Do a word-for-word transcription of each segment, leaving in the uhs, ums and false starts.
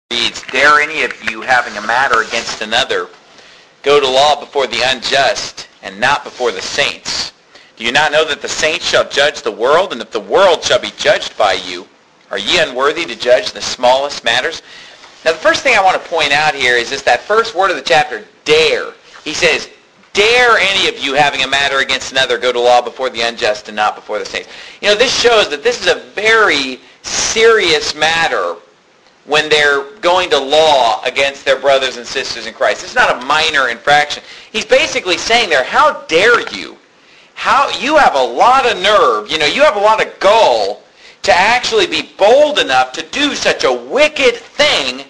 reads, "Dare any of you, having a matter against another, go to law before the unjust, and not before the saints? Do you not know that the saints shall judge the world? And if the world shall be judged by you, are ye unworthy to judge the smallest matters?" Now, the first thing I want to point out here is just that first word of the chapter, dare. He says, "Dare any of you, having a matter against another, go to law before the unjust and not before the saints." You know, this shows that this is a very serious matter when they're going to law against their brothers and sisters in Christ. It's not a minor infraction. He's basically saying there, how dare you? How you have a lot of nerve, you know, you have a lot of gall to actually be bold enough to do such a wicked thing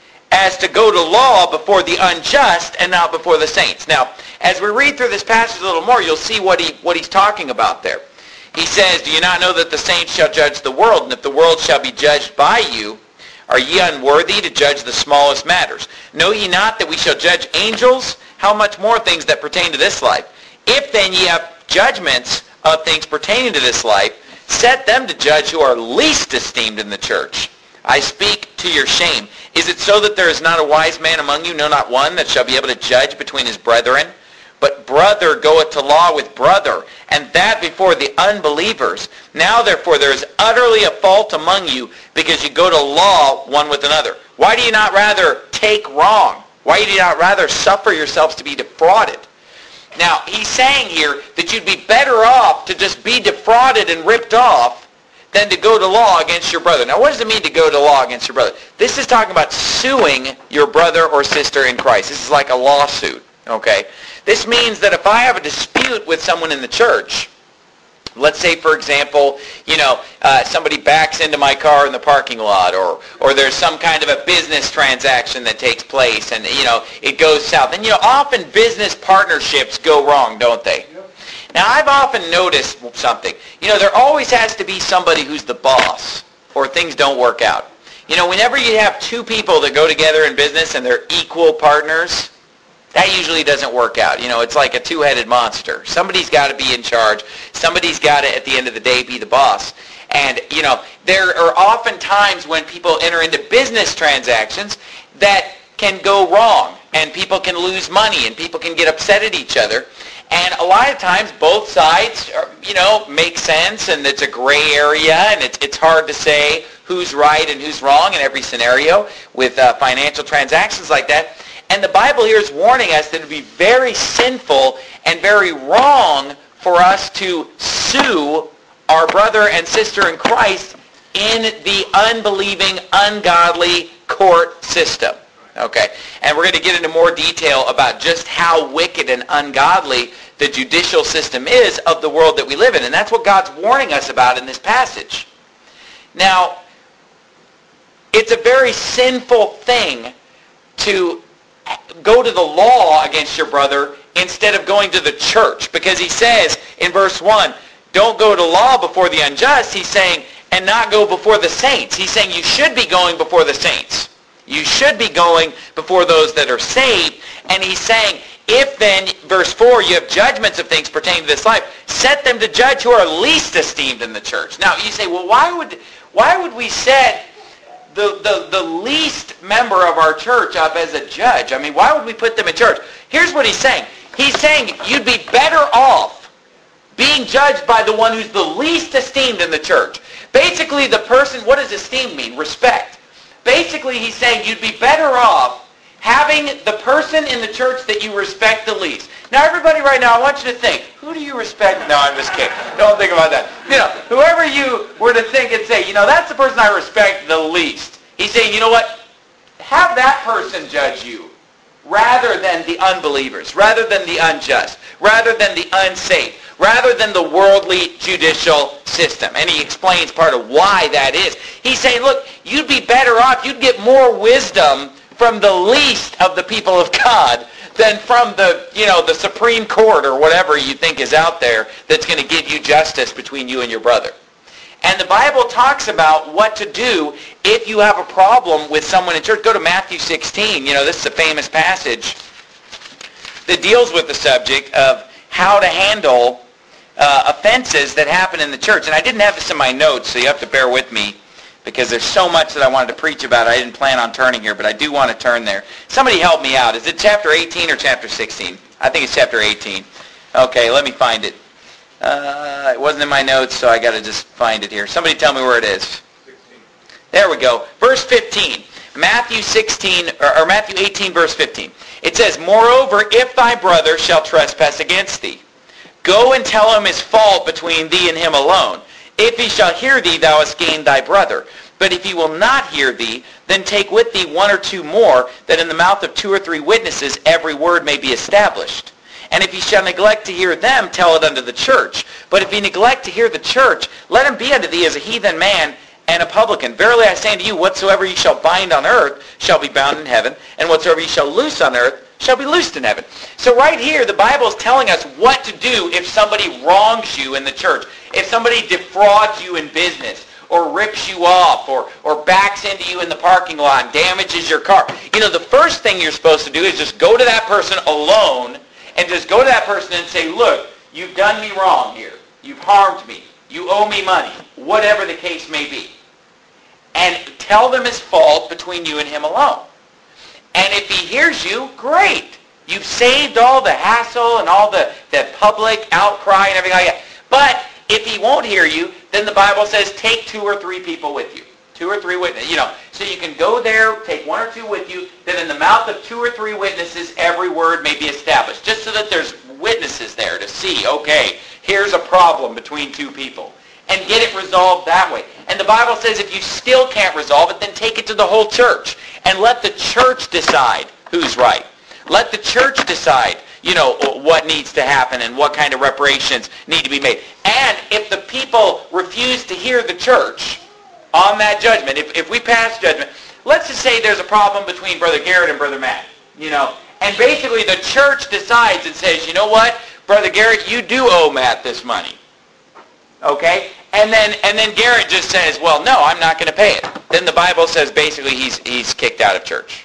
as to go to law before the unjust and not before the saints. Now, as we read through this passage a little more, you'll see what he what he's talking about there. He says, "Do you not know that the saints shall judge the world? And if the world shall be judged by you, are ye unworthy to judge the smallest matters? Know ye not that we shall judge angels? How much more things that pertain to this life? If then ye have judgments of things pertaining to this life, set them to judge who are least esteemed in the church. I speak to your shame. Is it so that there is not a wise man among you, no, not one, that shall be able to judge between his brethren? But brother goeth to law with brother, and that before the unbelievers. Now therefore there is utterly a fault among you, because you go to law one with another. Why do you not rather take wrong? Why do you not rather suffer yourselves to be defrauded?" Now, he's saying here that you'd be better off to just be defrauded and ripped off than to go to law against your brother. Now, what does it mean to go to law against your brother? This is talking about suing your brother or sister in Christ. This is like a lawsuit, okay? This means that if I have a dispute with someone in the church, let's say, for example, you know, uh, somebody backs into my car in the parking lot, or or there's some kind of a business transaction that takes place, and, you know, it goes south. And, you know, often business partnerships go wrong, don't they? Yep. Now, I've often noticed something. You know, there always has to be somebody who's the boss, or things don't work out. You know, whenever you have two people that go together in business and they're equal partners, that usually doesn't work out. You know, it's like a two-headed monster. Somebody's got to be in charge. Somebody's got to, at the end of the day, be the boss. And, you know, there are often times when people enter into business transactions that can go wrong, and people can lose money, and people can get upset at each other. And a lot of times, both sides, are, you know, make sense, and it's a gray area, and it's it's hard to say who's right and who's wrong in every scenario with uh, financial transactions like that. And the Bible here is warning us that it would be very sinful and very wrong for us to sue our brother and sister in Christ in the unbelieving, ungodly court system. Okay? And we're going to get into more detail about just how wicked and ungodly the judicial system is of the world that we live in. And that's what God's warning us about in this passage. Now, it's a very sinful thing to go to the law against your brother instead of going to the church. Because he says in verse one, don't go to law before the unjust. He's saying, and not go before the saints. He's saying you should be going before the saints. You should be going before those that are saved. And he's saying, if then, verse four, you have judgments of things pertaining to this life, set them to judge who are least esteemed in the church. Now, you say, well, why would, why would we set The, the, the least member of our church up as a judge? I mean, why would we put them in church? Here's what he's saying. He's saying you'd be better off being judged by the one who's the least esteemed in the church. Basically, the person, what does esteem mean? Respect. Basically, he's saying you'd be better off having the person in the church that you respect the least. Now, everybody right now, I want you to think, who do you respect? No, I'm just kidding. Don't think about that. You know, whoever you were to think and say, you know, that's the person I respect the least. He's saying, you know what? Have that person judge you rather than the unbelievers, rather than the unjust, rather than the unsafe, rather than the worldly judicial system. And he explains part of why that is. He's saying, look, you'd be better off, you'd get more wisdom from the least of the people of God than from the, you know, the Supreme Court or whatever you think is out there that's going to give you justice between you and your brother. And the Bible talks about what to do if you have a problem with someone in church. Go to Matthew sixteen. You know, this is a famous passage that deals with the subject of how to handle uh, offenses that happen in the church. And I didn't have this in my notes, so you have to bear with me, because there's so much that I wanted to preach about. I didn't plan on turning here, but I do want to turn there. Somebody help me out. Is it chapter eighteen or chapter sixteen? I think it's chapter eighteen. Okay, let me find it. Uh, it wasn't in my notes, so I got to just find it here. Somebody tell me where it is. sixteen. There we go. Verse fifteen. Matthew sixteen, or, or Matthew eighteen, verse fifteen. It says, "Moreover, if thy brother shall trespass against thee, go and tell him his fault between thee and him alone. If he shall hear thee, thou hast gained thy brother. But if he will not hear thee, then take with thee one or two more, that in the mouth of two or three witnesses every word may be established. And if he shall neglect to hear them, tell it unto the church. But if he neglect to hear the church, let him be unto thee as a heathen man and a publican. Verily I say unto you, whatsoever ye shall bind on earth shall be bound in heaven, and whatsoever ye shall loose on earth shall be loosed in heaven." So right here, the Bible is telling us what to do if somebody wrongs you in the church, if somebody defrauds you in business, or rips you off, or, or backs into you in the parking lot and damages your car. You know, the first thing you're supposed to do is just go to that person alone and just go to that person and say, "Look, you've done me wrong here. You've harmed me. You owe me money," whatever the case may be. And tell them his fault between you and him alone. And if he hears you, great. You've saved all the hassle and all the, the public outcry and everything like that. But if he won't hear you, then the Bible says take two or three people with you. Two or three witnesses. You know, so you can go there, take one or two with you, that in the mouth of two or three witnesses every word may be established. Just so that there's witnesses there to see, okay, here's a problem between two people. And get it resolved that way. And the Bible says if you still can't resolve it, then take it to the whole church. And let the church decide who's right. Let the church decide, you know, what needs to happen and what kind of reparations need to be made. And if the people refuse to hear the church on that judgment, if, if we pass judgment, let's just say there's a problem between Brother Garrett and Brother Matt, you know, and basically the church decides and says, you know what, Brother Garrett, you do owe Matt this money. Okay? And then and then Garrett just says, well, no, I'm not going to pay it. Then the Bible says basically he's he's kicked out of church.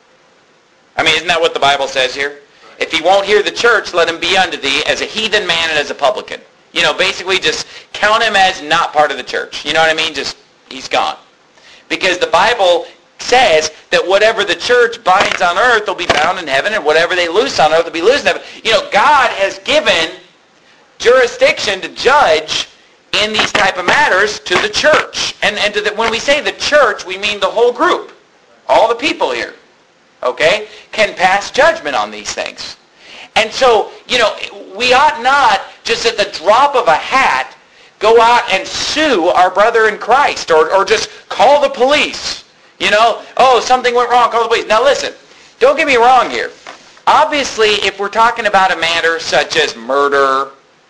I mean, isn't that what the Bible says here? If he won't hear the church, let him be unto thee as a heathen man and as a publican. You know, basically just count him as not part of the church. You know what I mean? Just, he's gone. Because the Bible says that whatever the church binds on earth will be bound in heaven, and whatever they loose on earth will be loosed in heaven. You know, God has given jurisdiction to judge in these type of matters to the church. And, and to the, when we say the church, we mean the whole group. All the people here, okay, can pass judgment on these things. And so, you know, we ought not just at the drop of a hat go out and sue our brother in Christ, or, or just call the police. You know, oh, something went wrong, call the police. Now listen, don't get me wrong here. Obviously, if we're talking about a matter such as murder,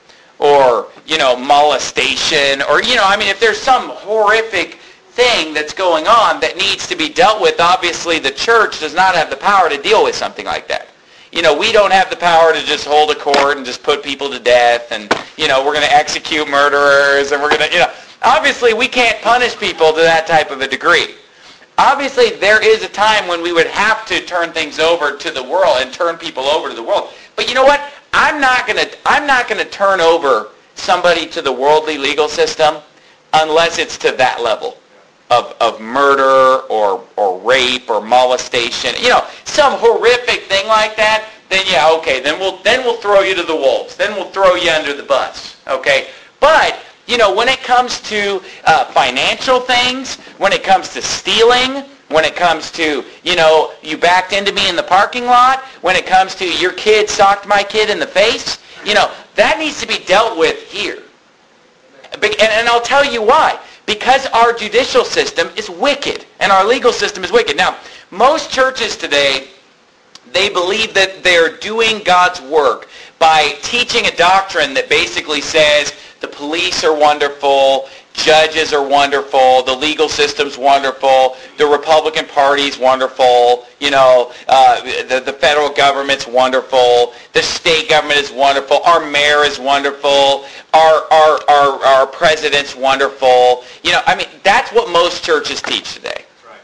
or, you know, molestation, or, you know, I mean, if there's some horrific thing that's going on that needs to be dealt with, obviously the church does not have the power to deal with something like that. You know, we don't have the power to just hold a court and just put people to death, and, you know, we're going to execute murderers, and we're going to, you know, obviously we can't punish people to that type of a degree. Obviously there is a time when we would have to turn things over to the world and turn people over to the world. But you know what? I'm not going to I'm not going to turn over somebody to the worldly legal system unless it's to that level of of murder or or rape or molestation. You know, some horrific thing like that, then yeah, okay, then we'll then we'll throw you to the wolves. Then we'll throw you under the bus. Okay? But you know, when it comes to uh, financial things, when it comes to stealing, when it comes to, you know, you backed into me in the parking lot, when it comes to your kid socked my kid in the face, you know, that needs to be dealt with here. And, and I'll tell you why. Because our judicial system is wicked, and our legal system is wicked. Now, most churches today, they believe that they're doing God's work by teaching a doctrine that basically says the police are wonderful, judges are wonderful, the legal system's wonderful, the Republican Party's wonderful, you know, uh, the, the federal government's wonderful, the state government is wonderful, our mayor is wonderful, our, our, our, our president's wonderful. You know, I mean, that's what most churches teach today. Right.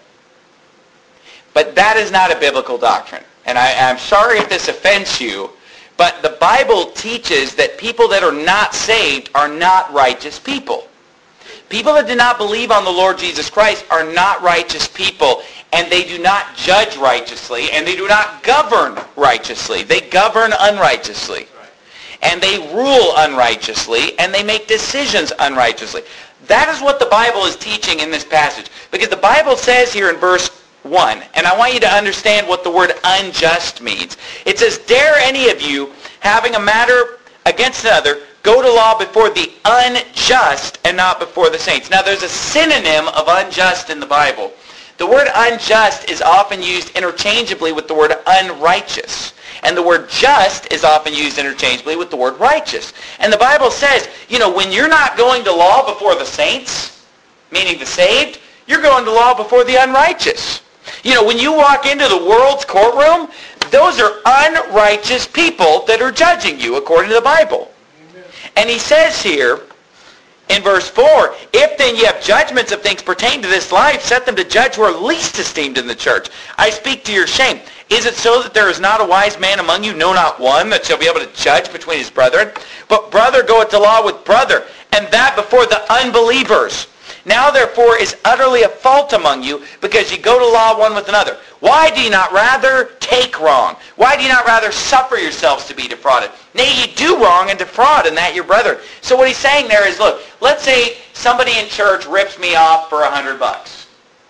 But that is not a biblical doctrine. And I, I'm sorry if this offends you, but the Bible teaches that people that are not saved are not righteous people. People that do not believe on the Lord Jesus Christ are not righteous people, and they do not judge righteously, and they do not govern righteously. They govern unrighteously, and they rule unrighteously, and they make decisions unrighteously. That is what the Bible is teaching in this passage, because the Bible says here in verse one, and I want you to understand what the word unjust means. It says, dare any of you, having a matter against another, go to law before the unjust and not before the saints. Now there's a synonym of unjust in the Bible. The word unjust is often used interchangeably with the word unrighteous. And the word just is often used interchangeably with the word righteous. And the Bible says, you know, when you're not going to law before the saints, meaning the saved, you're going to law before the unrighteous. You know, when you walk into the world's courtroom, those are unrighteous people that are judging you according to the Bible. Amen. And he says here in verse four, if then ye have judgments of things pertaining to this life, set them to judge who are least esteemed in the church. I speak to your shame. Is it so that there is not a wise man among you, no, not one, that shall be able to judge between his brethren? But brother goeth to law with brother, and that before the unbelievers. Now therefore is utterly a fault among you, because ye go to law one with another. Why do ye not rather take wrong? Why do ye not rather suffer yourselves to be defrauded? Nay, ye do wrong and defraud, and that your brethren. So what he's saying there is, look, let's say somebody in church rips me off for a hundred bucks.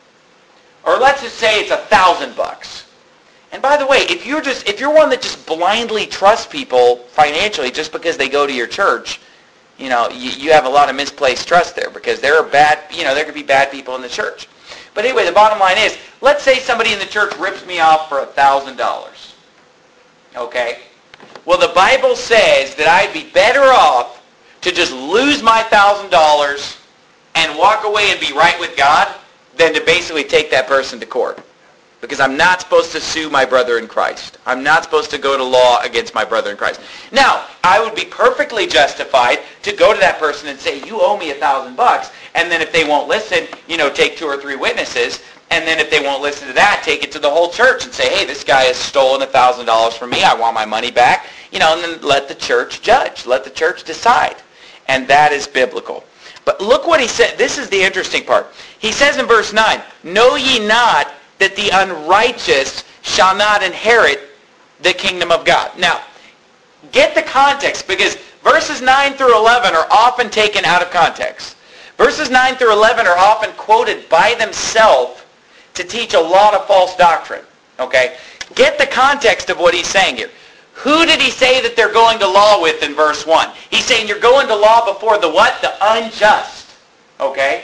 Or let's just say it's a thousand bucks. And by the way, if you're just if you're one that just blindly trusts people financially just because they go to your church, you know, you, you have a lot of misplaced trust there, because there are bad, you know, there could be bad people in the church. But anyway, the bottom line is, let's say somebody in the church rips me off for a thousand dollars. Okay? Well, the Bible says that I'd be better off to just lose my thousand dollars and walk away and be right with God than to basically take that person to court. Because I'm not supposed to sue my brother in Christ. I'm not supposed to go to law against my brother in Christ. Now, I would be perfectly justified to go to that person and say, you owe me a thousand bucks. And then if they won't listen, you know, take two or three witnesses. And then if they won't listen to that, take it to the whole church and say, hey, this guy has stolen a thousand dollars from me. I want my money back. You know, and then let the church judge. Let the church decide. And that is biblical. But look what he said. This is the interesting part. He says in verse nine, know ye not that the unrighteous shall not inherit the kingdom of God. Now, get the context, because verses nine through eleven are often taken out of context. Verses nine through eleven are often quoted by themselves to teach a lot of false doctrine. Okay? Get the context of what he's saying here. Who did he say that they're going to law with in verse one? He's saying you're going to law before the what? The unjust. Okay?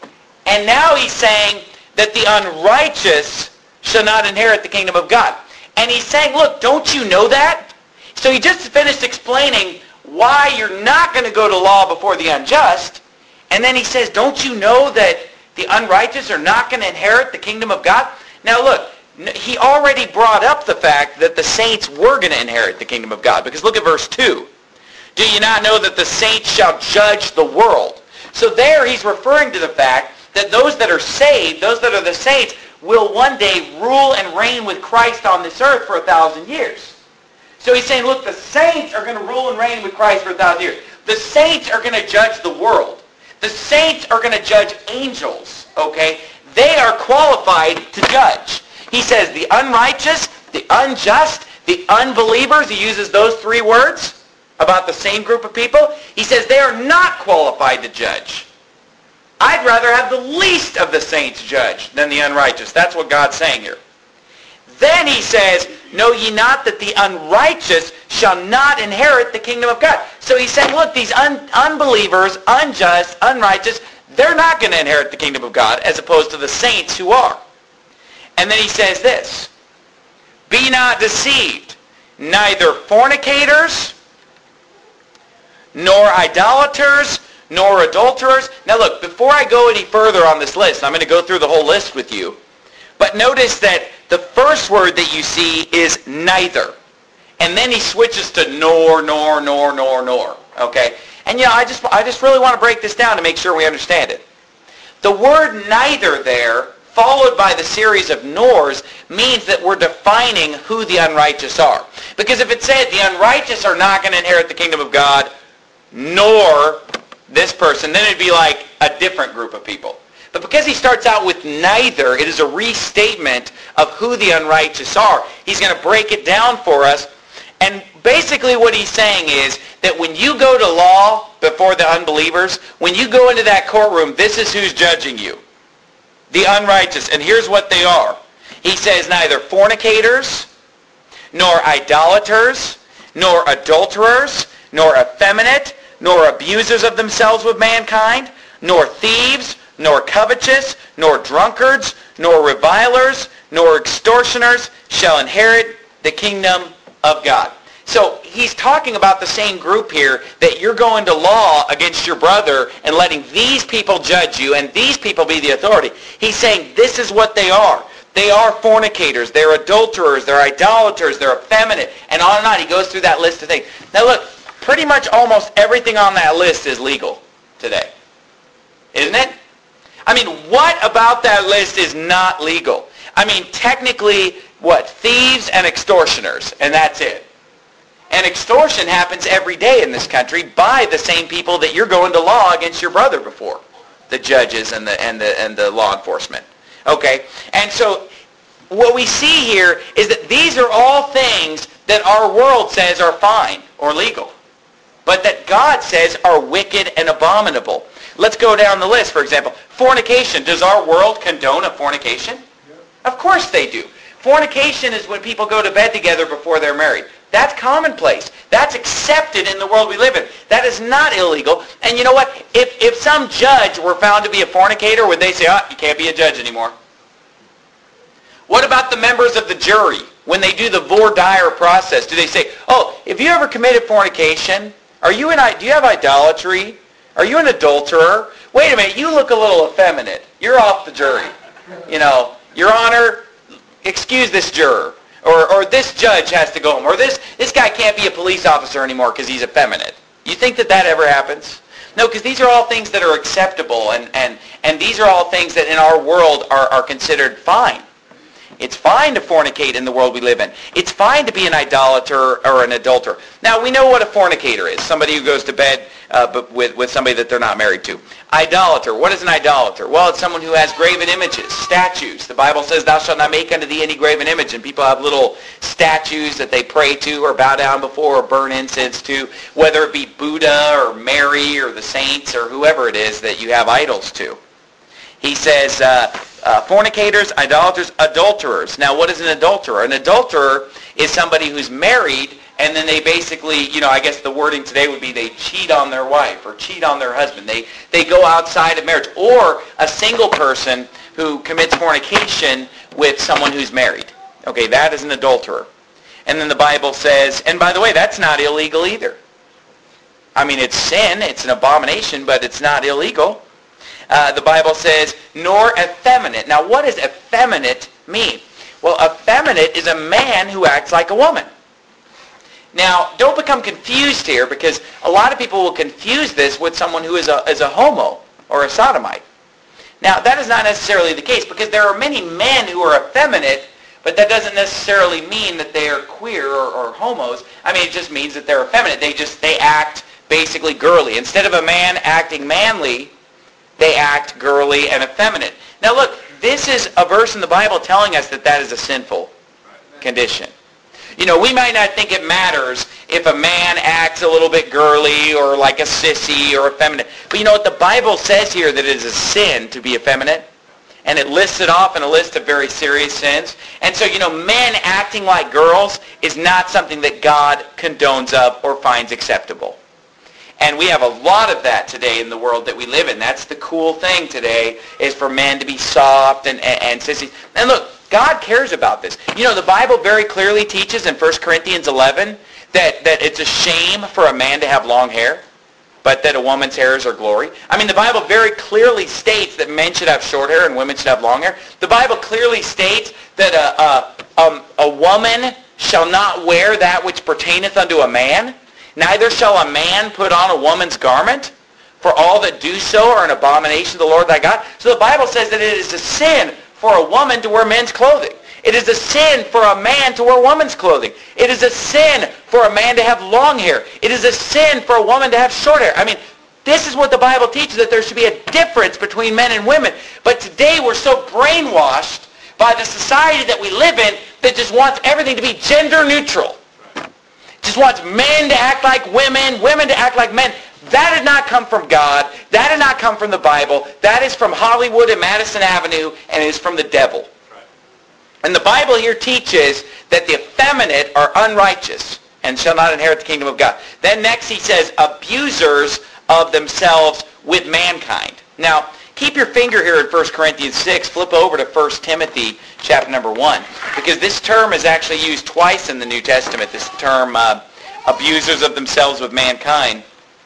And now he's saying that the unrighteous shall not inherit the kingdom of God. And he's saying, look, don't you know that? So he just finished explaining why you're not going to go to law before the unjust. And then he says, don't you know that the unrighteous are not going to inherit the kingdom of God? Now look, he already brought up the fact that the saints were going to inherit the kingdom of God. Because look at verse two. Do you not know that the saints shall judge the world? So there he's referring to the fact that those that are saved, those that are the saints, will one day rule and reign with Christ on this earth for a thousand years. So he's saying, look, the saints are going to rule and reign with Christ for a thousand years. The saints are going to judge the world. The saints are going to judge angels, okay? They are qualified to judge. He says the unrighteous, the unjust, the unbelievers, he uses those three words about the same group of people. He says they are not qualified to judge. I'd rather have the least of the saints judged than the unrighteous. That's what God's saying here. Then he says, know ye not that the unrighteous shall not inherit the kingdom of God. So he's saying, look, these un- unbelievers, unjust, unrighteous, they're not going to inherit the kingdom of God as opposed to the saints who are. And then he says this, be not deceived, neither fornicators, nor idolaters, nor adulterers. Now look, before I go any further on this list, I'm going to go through the whole list with you. But notice that the first word that you see is neither. And then he switches to nor, nor, nor, nor, nor. Okay? And you know, I just, I just really want to break this down to make sure we understand it. The word neither there, followed by the series of nors, means that we're defining who the unrighteous are. Because if it said the unrighteous are not going to inherit the kingdom of God, nor this person, then it'd be like a different group of people. But because he starts out with neither, it is a restatement of who the unrighteous are. He's going to break it down for us. And basically what he's saying is that when you go to law before the unbelievers, when you go into that courtroom, this is who's judging you. The unrighteous. And here's what they are. He says neither fornicators, nor idolaters, nor adulterers, nor effeminate, nor abusers of themselves with mankind, nor thieves, nor covetous, nor drunkards, nor revilers, nor extortioners shall inherit the kingdom of God. So he's talking about the same group here, that you're going to law against your brother and letting these people judge you and these people be the authority. He's saying this is what they are. They are fornicators, they're adulterers, they're idolaters, they're effeminate, and on and on. He goes through that list of things. Now look, pretty much almost everything on that list is legal today. Isn't it? I mean, what about that list is not legal? I mean, technically, what? Thieves and extortioners, and that's it. And extortion happens every day in this country by the same people that you're going to law against your brother before, the judges and the and the and the law enforcement. Okay, and so what we see here is that these are all things that our world says are fine or legal, but that God says are wicked and abominable. Let's go down the list. For example, fornication. Does our world condone a fornication? Yeah. Of course they do. Fornication is when people go to bed together before they're married. That's commonplace. That's accepted in the world we live in. That is not illegal. And you know what? If if some judge were found to be a fornicator, would they say, oh, you can't be a judge anymore? What about the members of the jury? When they do the voir dire process, do they say, oh, if you ever committed fornication, are you an, do you have idolatry? Are you an adulterer? Wait a minute, you look a little effeminate. You're off the jury. You know, Your Honor, excuse this juror. Or, or this judge has to go home. Or this, this guy can't be a police officer anymore because he's effeminate. You think that that ever happens? No, because these are all things that are acceptable. And, and, and these are all things that in our world are, are considered fine. It's fine to fornicate in the world we live in. It's fine to be an idolater or an adulterer. Now, we know what a fornicator is. Somebody who goes to bed uh, but with, with somebody that they're not married to. Idolater. What is an idolater? Well, it's someone who has graven images, statues. The Bible says, thou shalt not make unto thee any graven image. And people have little statues that they pray to or bow down before or burn incense to, whether it be Buddha or Mary or the saints or whoever it is that you have idols to. He says, uh, uh, fornicators, idolaters, adulterers. Now, what is an adulterer? An adulterer is somebody who's married, and then they basically, you know, I guess the wording today would be they cheat on their wife or cheat on their husband. They, they go outside of marriage. Or a single person who commits fornication with someone who's married. Okay, that is an adulterer. And then the Bible says, and by the way, that's not illegal either. I mean, it's sin, it's an abomination, but it's not illegal. Uh, the Bible says, nor effeminate. Now, what does effeminate mean? Well, effeminate is a man who acts like a woman. Now, don't become confused here, because a lot of people will confuse this with someone who is a, is a homo or a sodomite. Now, that is not necessarily the case, because there are many men who are effeminate, but that doesn't necessarily mean that they are queer or, or homos. I mean, it just means that they're effeminate. They just, they act basically girly. Instead of a man acting manly, they act girly and effeminate. Now look, this is a verse in the Bible telling us that that is a sinful condition. You know, we might not think it matters if a man acts a little bit girly or like a sissy or effeminate. But you know what? The Bible says here that it is a sin to be effeminate. And it lists it off in a list of very serious sins. And so, you know, men acting like girls is not something that God condones of or finds acceptable. And we have a lot of that today in the world that we live in. That's the cool thing today, is for men to be soft and, and, and sissies. And look, God cares about this. You know, the Bible very clearly teaches in First Corinthians eleven that, that it's a shame for a man to have long hair, but that a woman's hair is her glory. I mean, the Bible very clearly states that men should have short hair and women should have long hair. The Bible clearly states that a, a, um, a woman shall not wear that which pertaineth unto a man. Neither shall a man put on a woman's garment, for all that do so are an abomination to the Lord thy God. So the Bible says that it is a sin for a woman to wear men's clothing. It is a sin for a man to wear woman's clothing. It is a sin for a man to have long hair. It is a sin for a woman to have short hair. I mean, This is what the Bible teaches, that there should be a difference between men and women. But today we're so brainwashed by the society that we live in that just wants everything to be gender neutral. Just wants men to act like women, women to act like men. That did not come from God. That did not come from the Bible. That is from Hollywood and Madison Avenue, and it is from the devil. And the Bible here teaches that the effeminate are unrighteous and shall not inherit the kingdom of God. Then next he says, abusers of themselves with mankind. Now, keep your finger here in First Corinthians six. Flip over to First Timothy chapter number one. Because this term is actually used twice in the New Testament, this term, uh, abusers of themselves with mankind.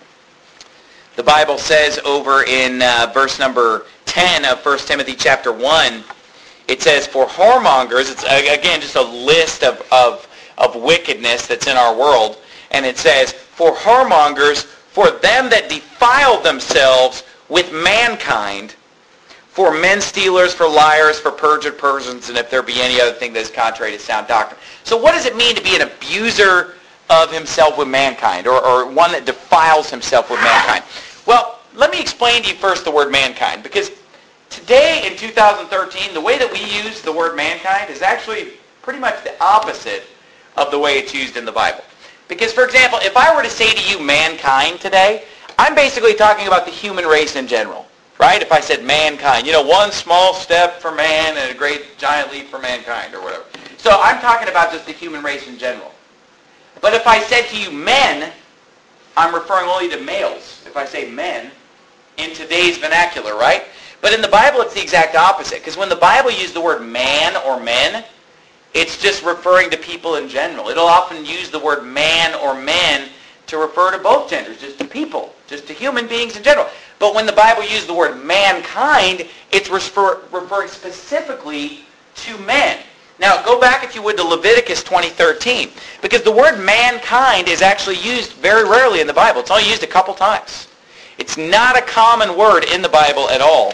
The Bible says over in uh, verse number ten of First Timothy chapter one, it says, for whoremongers, it's again just a list of, of, of wickedness that's in our world, and it says, for whoremongers, for them that defile themselves with mankind, for men stealers, for liars, for perjured persons, and if there be any other thing that is contrary to sound doctrine. So what does it mean to be an abuser of himself with mankind, or, or one that defiles himself with mankind? Well, let me explain to you first the word mankind, because today in two thousand thirteen, the way that we use the word mankind is actually pretty much the opposite of the way it's used in the Bible. Because, for example, if I were to say to you mankind today, I'm basically talking about the human race in general, right? If I said mankind, you know, one small step for man and a great giant leap for mankind, or whatever. So I'm talking about just the human race in general. But if I said to you men, I'm referring only to males. If I say men, in today's vernacular, right? But in the Bible, it's the exact opposite. Because when the Bible uses the word man or men, it's just referring to people in general. It'll often use the word man or men to refer to both genders, just to people, just to human beings in general. But when the Bible uses the word mankind, it's refer, referring specifically to men. Now, go back, if you would, to Leviticus twenty thirteen, because the word mankind is actually used very rarely in the Bible. It's only used a couple times. It's not a common word in the Bible at all.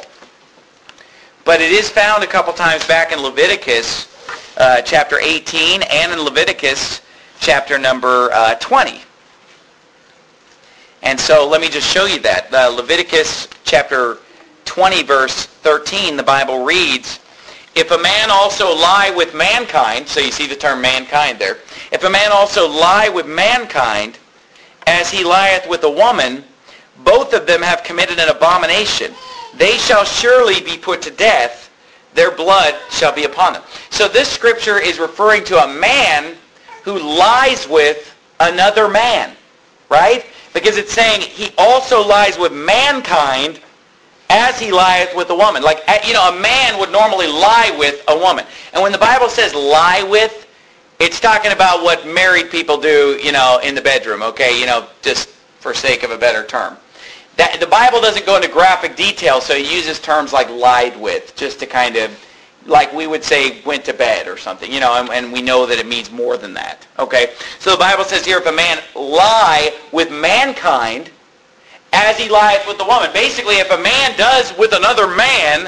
But it is found a couple times back in Leviticus uh, chapter eighteen and in Leviticus chapter number uh, twenty. And so let me just show you that. Uh, Leviticus chapter twenty, verse thirteen, the Bible reads, if a man also lie with mankind, so you see the term mankind there, if a man also lie with mankind, as he lieth with a woman, both of them have committed an abomination. They shall surely be put to death. Their blood shall be upon them. So this scripture is referring to a man who lies with another man, right? Because it's saying he also lies with mankind as he lieth with a woman. Like, you know, a man would normally lie with a woman. And when the Bible says lie with, it's talking about what married people do, you know, in the bedroom, okay? You know, just for sake of a better term. That, the Bible doesn't go into graphic detail, so it uses terms like lied with, just to kind of, like we would say, went to bed or something, you know, and, and we know that it means more than that, okay? So the Bible says here, if a man lie with mankind, as he lieth with the woman. Basically, if a man does with another man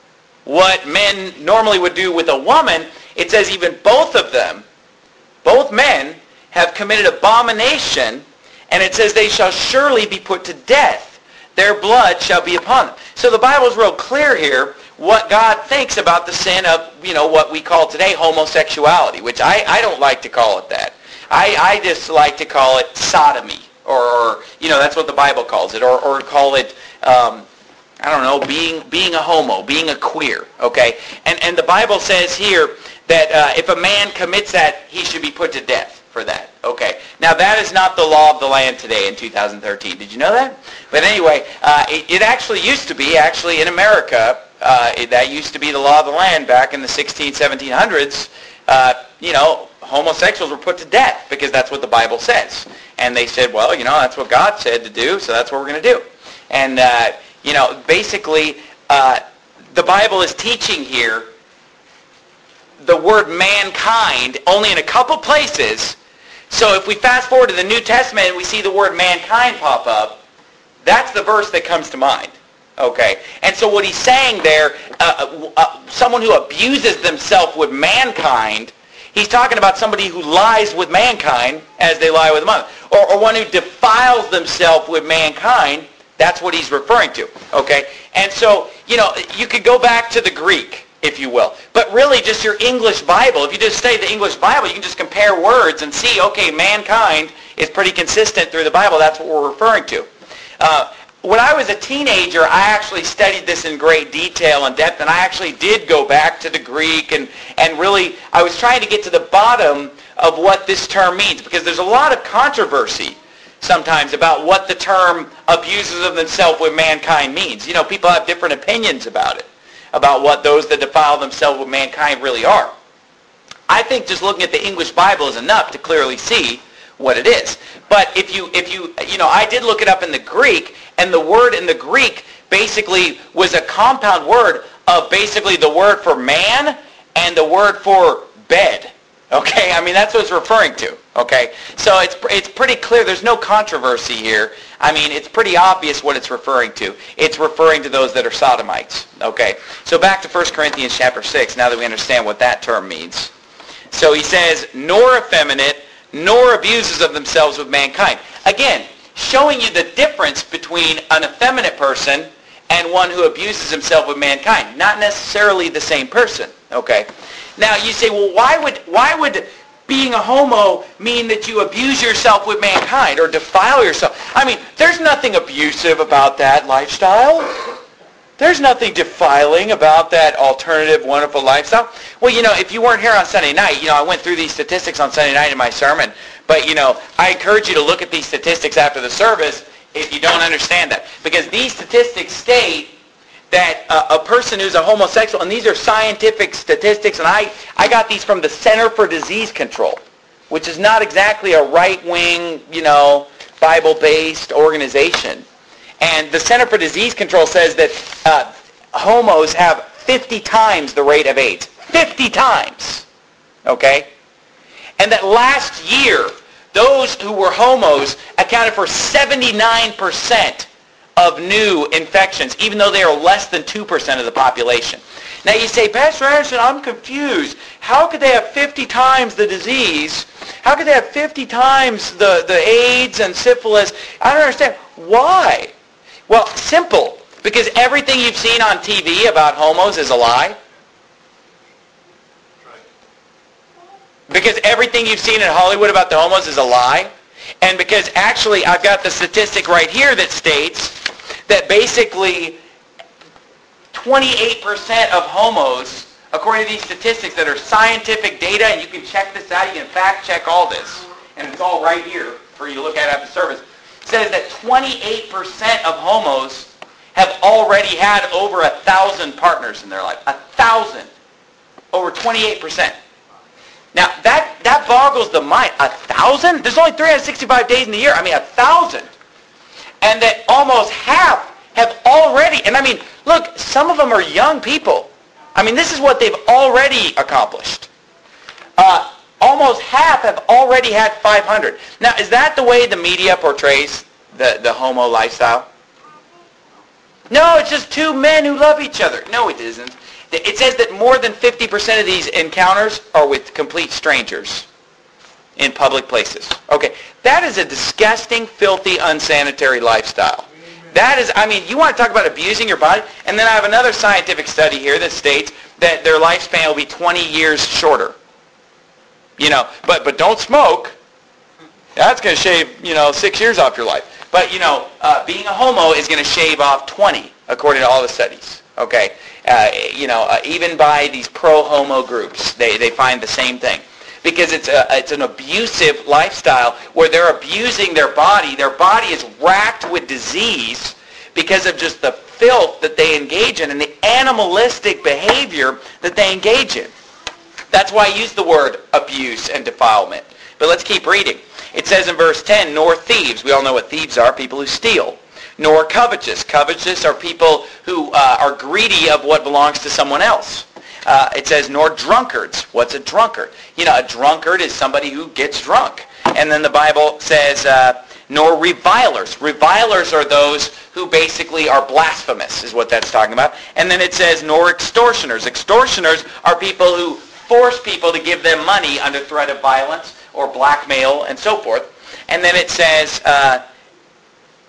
what men normally would do with a woman, it says even both of them, both men, have committed abomination, and it says they shall surely be put to death. Their blood shall be upon them. So the Bible's real clear here what God thinks about the sin of, you know, what we call today homosexuality, which I, I don't like to call it that. I, I just like to call it sodomy. Or, or, you know, that's what the Bible calls it. Or, or call it, um, I don't know, being being a homo, being a queer, okay? And and the Bible says here that uh, if a man commits that, he should be put to death for that, okay? Now, that is not the law of the land today in two thousand thirteen. Did you know that? But anyway, uh, it, it actually used to be, actually in America, uh, it, that used to be the law of the land back in the sixteen, seventeen hundreds. Uh, you know, homosexuals were put to death because that's what the Bible says. And they said, well, you know, that's what God said to do, so that's what we're going to do. And, uh, you know, basically, uh, the Bible is teaching here the word mankind only in a couple places. So if we fast forward to the New Testament and we see the word mankind pop up, that's the verse that comes to mind. Okay? And so what he's saying there, uh, uh, someone who abuses themselves with mankind, he's talking about somebody who lies with mankind as they lie with a mother. Or, or one who defiles themselves with mankind That's what he's referring to, okay? And so, you know, you could go back to the Greek, if you will. But really, just your English Bible, if you just study the English Bible, you can just compare words and see, okay, mankind is pretty consistent through the Bible. That's what we're referring to. Uh, when I was a teenager, I actually studied this in great detail and depth, and I actually did go back to the Greek, and, and really, I was trying to get to the bottom of what this term means, because there's a lot of controversy sometimes about what the term abuses of themselves with mankind means. You know, people have different opinions about it, about what those that defile themselves with mankind really are. I think just looking at the English Bible is enough to clearly see what it is. But if you, if you, you know, I did look it up in the Greek, and the word in the Greek basically was a compound word of basically the word for man and the word for bed. Okay, I mean, that's what it's referring to. Okay, so it's it's pretty clear. There's no controversy here. I mean, it's pretty obvious what it's referring to. It's referring to those that are sodomites. Okay, so back to First Corinthians chapter six, now that we understand what that term means. So he says, nor effeminate, nor abusers of themselves with mankind. Again, showing you the difference between an effeminate person and one who abuses himself with mankind. Not necessarily the same person. Okay. Now you say, well, why would why would being a homo mean that you abuse yourself with mankind or defile yourself? I mean, there's nothing abusive about that lifestyle. There's nothing defiling about that alternative, wonderful lifestyle. Well, you know, if you weren't here on Sunday night, you know, I went through these statistics on Sunday night in my sermon. But, you know, I encourage you to look at these statistics after the service if you don't understand that. Because these statistics state that uh, a person who's a homosexual, and these are scientific statistics, and I, I got these from the Center for Disease Control, which is not exactly a right-wing, you know, Bible-based organization. And the Center for Disease Control says that uh, homos have fifty times the rate of AIDS. fifty times! Okay? And that last year, those who were homos accounted for seventy-nine percent of new infections, even though they are less than two percent of the population. Now you say, Pastor Anderson, I'm confused. How could they have fifty times the disease? How could they have fifty times the, the AIDS and syphilis? I don't understand. Why? Well, simple. Because everything you've seen on T V about homos is a lie. Because everything you've seen in Hollywood about the homos is a lie. And because actually I've got the statistic right here that states that basically twenty-eight percent of homos, according to these statistics that are scientific data, and you can check this out, you can fact check all this, and it's all right here for you to look at after service, says that twenty-eight percent of homos have already had over a thousand partners in their life. A thousand. Over twenty-eight percent. Now, that, that boggles the mind. A thousand? There's only three hundred sixty-five days in the year. I mean, a thousand. And that almost half have already, and I mean, look, some of them are young people. I mean, this is what they've already accomplished. Uh, almost half have already had five hundred. Now, is that the way the media portrays the, the homo lifestyle? No, it's just two men who love each other. No, it isn't. It says that more than fifty percent of these encounters are with complete strangers in public places. Okay, that is a disgusting, filthy, unsanitary lifestyle. That is, I mean, you want to talk about abusing your body? And then I have another scientific study here that states that their lifespan will be twenty years shorter. You know, but but don't smoke. That's going to shave, you know, six years off your life. But, you know, uh, being a homo is going to shave off twenty, according to all the studies. Okay? Uh, you know, uh, even by these pro-homo groups, they, they find the same thing. Because it's a, it's an abusive lifestyle where they're abusing their body. Their body is racked with disease because of just the filth that they engage in and the animalistic behavior that they engage in. That's why I use the word abuse and defilement. But let's keep reading. It says in verse ten, nor thieves. We all know what thieves are, people who steal. Nor covetous. Covetous are people who uh, are greedy of what belongs to someone else. Uh, it says, nor drunkards. What's a drunkard? You know, a drunkard is somebody who gets drunk. And then the Bible says, uh, nor revilers. Revilers are those who basically are blasphemous, is what that's talking about. And then it says, nor extortioners. Extortioners are people who force people to give them money under threat of violence or blackmail and so forth. And then it says, uh,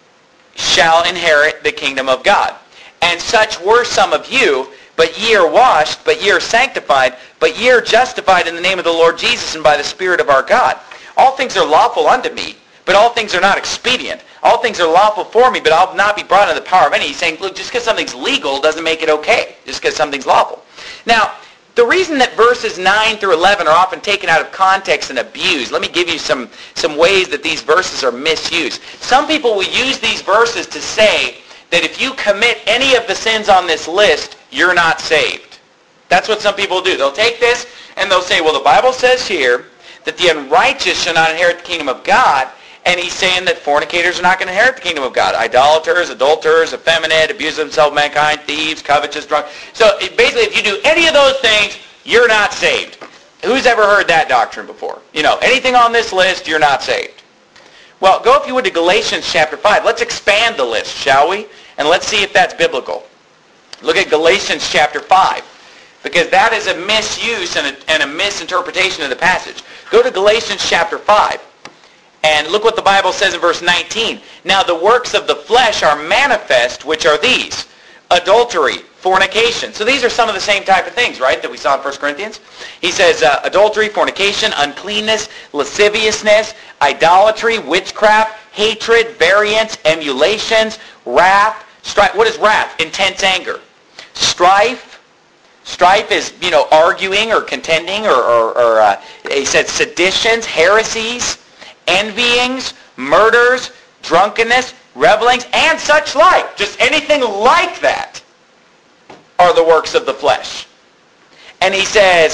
shall inherit the kingdom of God. And such were some of you, but ye are washed, but ye are sanctified, but ye are justified in the name of the Lord Jesus and by the Spirit of our God. All things are lawful unto me, but all things are not expedient. All things are lawful for me, but I'll not be brought into the power of any. He's saying, look, just because something's legal doesn't make it okay, just because something's lawful. Now, the reason that verses nine through eleven are often taken out of context and abused, let me give you some, some ways that these verses are misused. Some people will use these verses to say that if you commit any of the sins on this list, you're not saved. That's what some people do. They'll take this and they'll say, well, the Bible says here that the unrighteous shall not inherit the kingdom of God, and he's saying that fornicators are not going to inherit the kingdom of God. Idolaters, adulterers, effeminate, abuse of themselves, mankind, thieves, covetous, drunk. So it, basically, if you do any of those things, you're not saved. Who's ever heard that doctrine before? You know, anything on this list, you're not saved. Well, go if you would to Galatians chapter five. Let's expand the list, shall we? And let's see if that's biblical. Look at Galatians chapter five, because that is a misuse and a, and a misinterpretation of the passage. Go to Galatians chapter five. And look what the Bible says in verse nineteen. Now the works of the flesh are manifest, which are these: adultery, fornication. So these are some of the same type of things, right, that we saw in First Corinthians. He says uh, adultery, fornication, uncleanness, lasciviousness, idolatry, witchcraft, hatred, variance, emulations, wrath, strife. What is wrath? Intense anger. Strife. Strife is, you know, arguing or contending, or, or, or uh, he said seditions, heresies, envyings, murders, drunkenness, revelings, and such like. Just anything like that are the works of the flesh. And he says,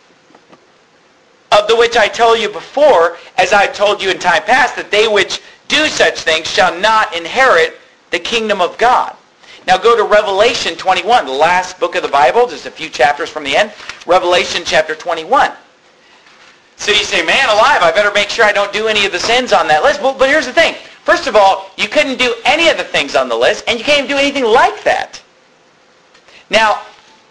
of the which I told you before, as I told you in time past, that they which do such things shall not inherit the kingdom of God. Now go to Revelation twenty-one, the last book of the Bible, just a few chapters from the end. Revelation chapter twenty-one. So you say, man alive, I better make sure I don't do any of the sins on that list. Well, but here's the thing. First of all, you couldn't do any of the things on the list, and you can't even do anything like that. Now,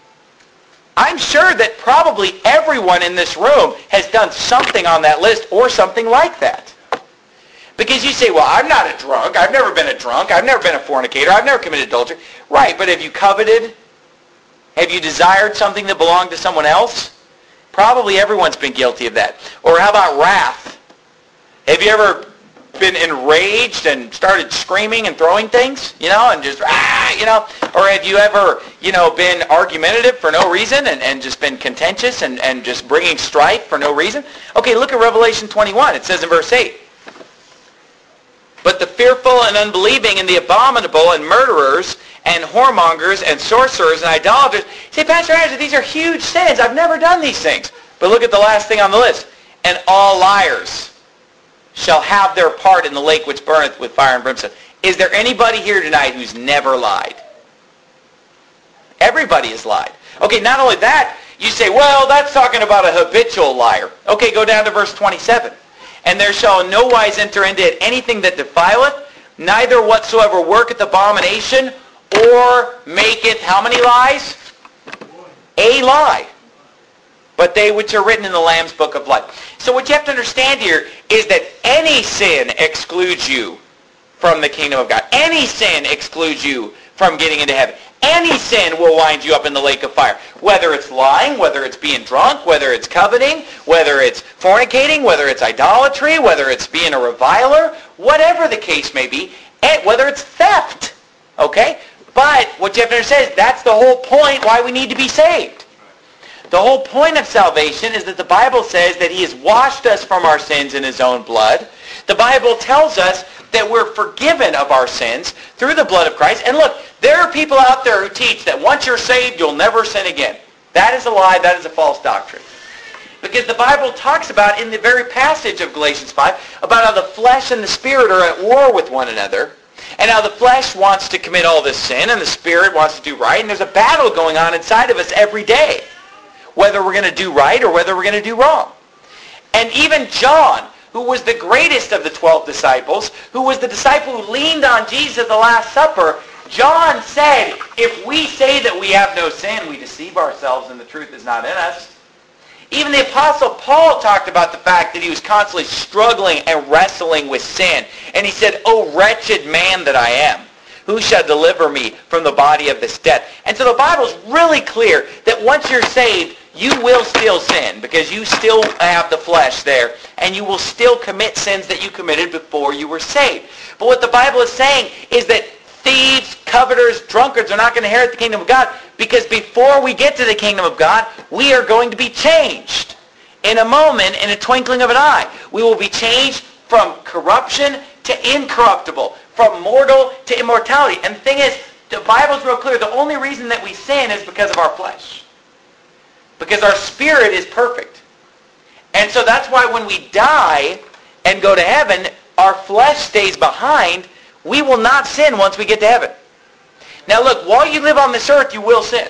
I'm sure that probably everyone in this room has done something on that list or something like that. Because you say, well, I'm not a drunk. I've never been a drunk. I've never been a fornicator. I've never committed adultery. Right, but have you coveted? Have you desired something that belonged to someone else? Probably everyone's been guilty of that. Or how about wrath? Have you ever been enraged and started screaming and throwing things, you know, and just, ah, you know? Or have you ever, you know, been argumentative for no reason and, and just been contentious and, and just bringing strife for no reason? Okay, look at Revelation twenty-one. It says in verse eight, but the fearful and unbelieving and the abominable and murderers and whoremongers and sorcerers and idolaters. Say, Pastor Andrew, these are huge sins. I've never done these things. But look at the last thing on the list. And all liars shall have their part in the lake which burneth with fire and brimstone. Is there anybody here tonight who's never lied? Everybody has lied. Okay, not only that, you say, well, that's talking about a habitual liar. Okay, go down to verse twenty-seven. And there shall in no wise enter into it anything that defileth, neither whatsoever worketh abomination, or maketh, how many lies? A lie. But they which are written in the Lamb's book of life. So what you have to understand here is that any sin excludes you from the kingdom of God. Any sin excludes you from getting into heaven. Any sin will wind you up in the lake of fire. Whether it's lying, whether it's being drunk, whether it's coveting, whether it's fornicating, whether it's idolatry, whether it's being a reviler, whatever the case may be, and whether it's theft. Okay? But what you have to understand is that's the whole point why we need to be saved. The whole point of salvation is that the Bible says that he has washed us from our sins in his own blood. The Bible tells us that we're forgiven of our sins through the blood of Christ. And look, there are people out there who teach that once you're saved, you'll never sin again. That is a lie. That is a false doctrine. Because the Bible talks about in the very passage of Galatians five about how the flesh and the spirit are at war with one another. And how the flesh wants to commit all this sin and the spirit wants to do right. And there's a battle going on inside of us every day, whether we're going to do right or whether we're going to do wrong. And even John, who was the greatest of the twelve disciples, who was the disciple who leaned on Jesus at the Last Supper, John said, if we say that we have no sin, we deceive ourselves and the truth is not in us. Even the Apostle Paul talked about the fact that he was constantly struggling and wrestling with sin. And he said, "O wretched man that I am, who shall deliver me from the body of this death?" And so the Bible's really clear that once you're saved, you will still sin because you still have the flesh there, and you will still commit sins that you committed before you were saved. But what the Bible is saying is that thieves, coveters, drunkards are not going to inherit the kingdom of God, because before we get to the kingdom of God, we are going to be changed. In a moment, in a twinkling of an eye, we will be changed from corruption to incorruptible, from mortal to immortality. And the thing is, the Bible's real clear. The only reason that we sin is because of our flesh. Because our spirit is perfect. And so that's why when we die and go to heaven, our flesh stays behind. We will not sin once we get to heaven. Now look, while you live on this earth, you will sin.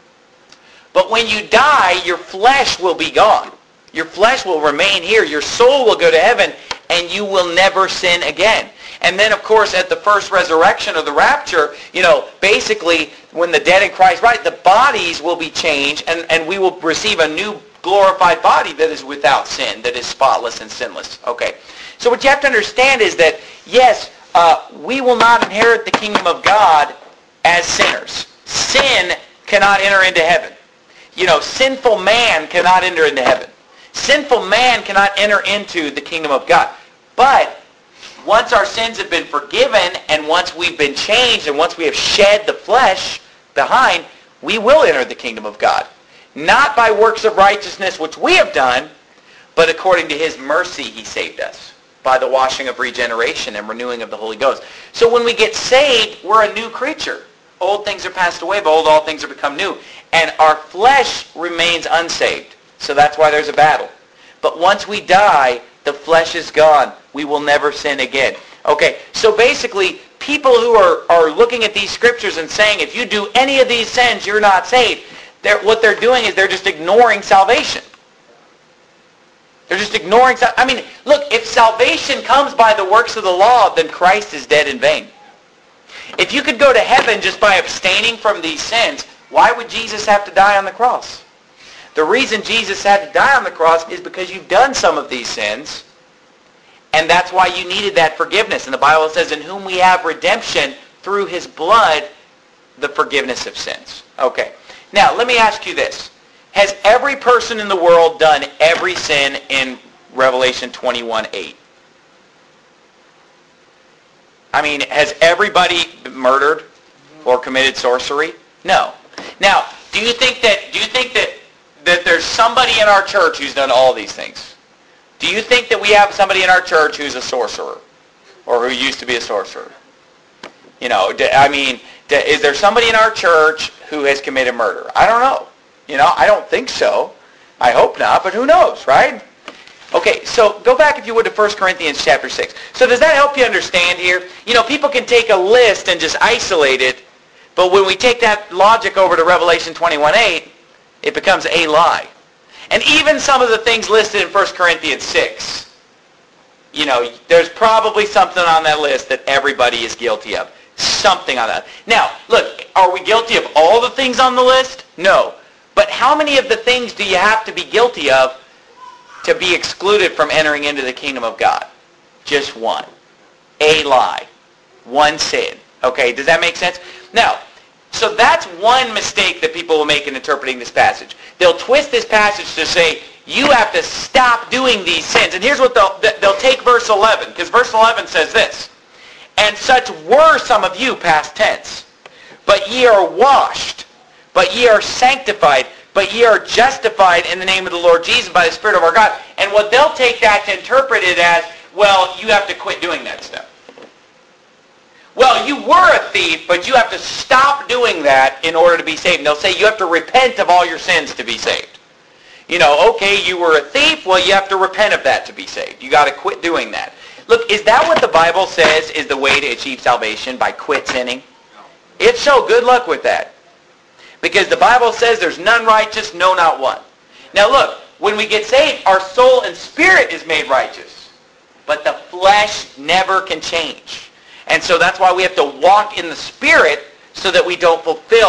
But when you die, your flesh will be gone. Your flesh will remain here. Your soul will go to heaven, and you will never sin again. And then, of course, at the first resurrection or the rapture, you know, basically, when the dead in Christ rise, the bodies will be changed, and, and we will receive a new glorified body that is without sin, that is spotless and sinless. Okay. So what you have to understand is that, yes, uh, we will not inherit the kingdom of God as sinners. Sin cannot enter into heaven. You know, sinful man cannot enter into heaven. Sinful man cannot enter into the kingdom of God. But once our sins have been forgiven, and once we've been changed, and once we have shed the flesh behind, we will enter the kingdom of God. Not by works of righteousness which we have done, but according to his mercy he saved us, by the washing of regeneration and renewing of the Holy Ghost. So when we get saved, we're a new creature. Old things are passed away, but old all things are become new. And our flesh remains unsaved. So that's why there's a battle. But once we die, the flesh is gone. We will never sin again. Okay, so basically, people who are, are looking at these scriptures and saying, if you do any of these sins, you're not saved, they're, what they're doing is they're just ignoring salvation. They're just ignoring, I mean, look, if salvation comes by the works of the law, then Christ is dead in vain. If you could go to heaven just by abstaining from these sins, why would Jesus have to die on the cross? The reason Jesus had to die on the cross is because you've done some of these sins, and that's why you needed that forgiveness. And the Bible says, in whom we have redemption through his blood, the forgiveness of sins. Okay. Now, let me ask you this. Has every person in the world done every sin in Revelation twenty-one eight? I mean, has everybody murdered or committed sorcery? No. Now, do you think that do you think that that there's somebody in our church who's done all these things? Do you think that we have somebody in our church who's a sorcerer or who used to be a sorcerer? You know, I mean, is there somebody in our church who has committed murder? I don't know. You know, I don't think so. I hope not, but who knows, right? Okay, so go back, if you would, to First Corinthians chapter six. So does that help you understand here? You know, people can take a list and just isolate it, but when we take that logic over to Revelation twenty-one eight, it becomes a lie. And even some of the things listed in First Corinthians six, you know, there's probably something on that list that everybody is guilty of. Something on that. Now, look, are we guilty of all the things on the list? No. But how many of the things do you have to be guilty of to be excluded from entering into the kingdom of God? Just one. A lie. One sin. Okay, does that make sense? Now, so that's one mistake that people will make in interpreting this passage. They'll twist this passage to say, you have to stop doing these sins. And here's what they'll, they'll take verse eleven, because verse eleven says this, and such were some of you, past tense, but ye are washed, but ye are sanctified, but ye are justified in the name of the Lord Jesus by the Spirit of our God. And what they'll take that to interpret it as, well, you have to quit doing that stuff. Well, you were a thief, but you have to stop doing that in order to be saved. And they'll say you have to repent of all your sins to be saved. You know, okay, you were a thief, well, you have to repent of that to be saved. You got to quit doing that. Look, is that what the Bible says is the way to achieve salvation, by quit sinning? No. If so, good luck with that. Because the Bible says there's none righteous, no, not one. Now look, when we get saved, our soul and spirit is made righteous. But the flesh never can change. And so that's why we have to walk in the Spirit so that we don't fulfill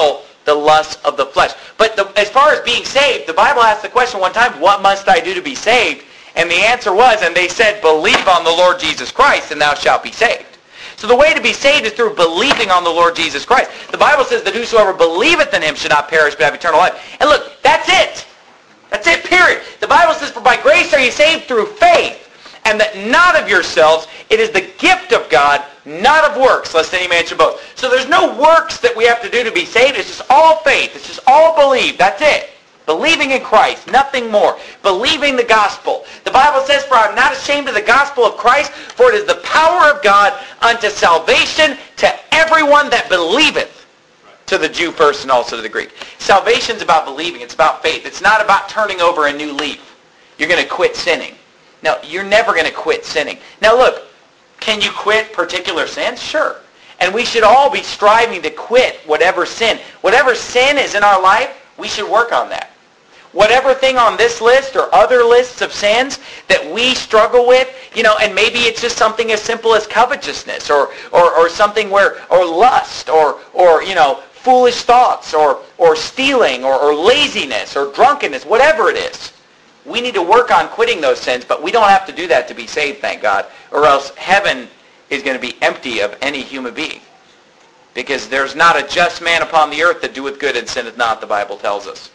the lusts of the flesh. But the, as far as being saved, the Bible asked the question one time, what must I do to be saved? And the answer was, and they said, believe on the Lord Jesus Christ, and thou shalt be saved. So the way to be saved is through believing on the Lord Jesus Christ. The Bible says that whosoever believeth in him should not perish but have eternal life. And look, that's it. That's it, period. The Bible says, for by grace are you saved through faith, and that not of yourselves, it is the gift of God, not of works, lest any man should boast. So there's no works that we have to do to be saved. It's just all faith. It's just all believe. That's it. Believing in Christ, nothing more. Believing the gospel. The Bible says, for I am not ashamed of the gospel of Christ, for it is the power of God unto salvation to everyone that believeth. To the Jew first and also to the Greek. Salvation's about believing. It's about faith. It's not about turning over a new leaf. You're going to quit sinning. No, you're never going to quit sinning. Now look, can you quit particular sins? Sure. And we should all be striving to quit whatever sin. Whatever sin is in our life, we should work on that. Whatever thing on this list or other lists of sins that we struggle with, you know, and maybe it's just something as simple as covetousness or or, or something where, or lust or, or you know, foolish thoughts or, or stealing or, or laziness or drunkenness, whatever it is. We need to work on quitting those sins, but we don't have to do that to be saved, thank God, or else heaven is going to be empty of any human being. Because there's not a just man upon the earth that doeth good and sinneth not, the Bible tells us.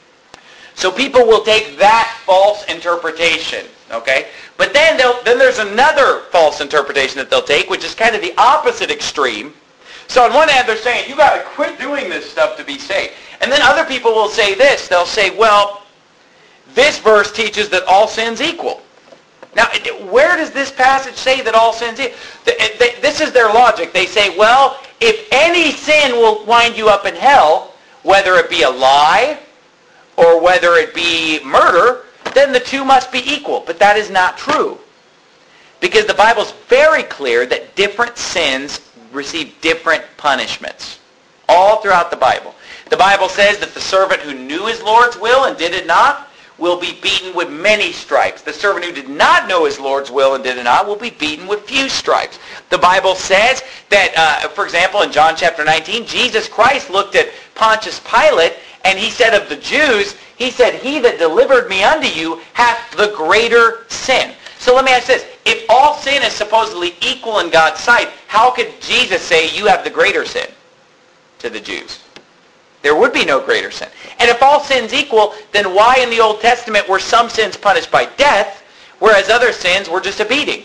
So people will take that false interpretation, okay? But then they'll, then there's another false interpretation that they'll take, which is kind of the opposite extreme. So on one hand, they're saying, you got to quit doing this stuff to be saved. And then other people will say this. They'll say, well, this verse teaches that all sins equal. Now, where does this passage say that all sins equal? This is their logic. They say, well, if any sin will wind you up in hell, whether it be a lie or whether it be murder, then the two must be equal. But that is not true. Because the Bible's very clear that different sins receive different punishments. All throughout the Bible. The Bible says that the servant who knew his Lord's will and did it not will be beaten with many stripes. The servant who did not know his Lord's will and did it not will be beaten with few stripes. The Bible says that, uh, for example, in John chapter nineteen, Jesus Christ looked at Pontius Pilate and he said of the Jews, he said, he that delivered me unto you hath the greater sin. So let me ask this. If all sin is supposedly equal in God's sight, how could Jesus say you have the greater sin to the Jews? There would be no greater sin. And if all sin's equal, then why in the Old Testament were some sins punished by death, whereas other sins were just a beating?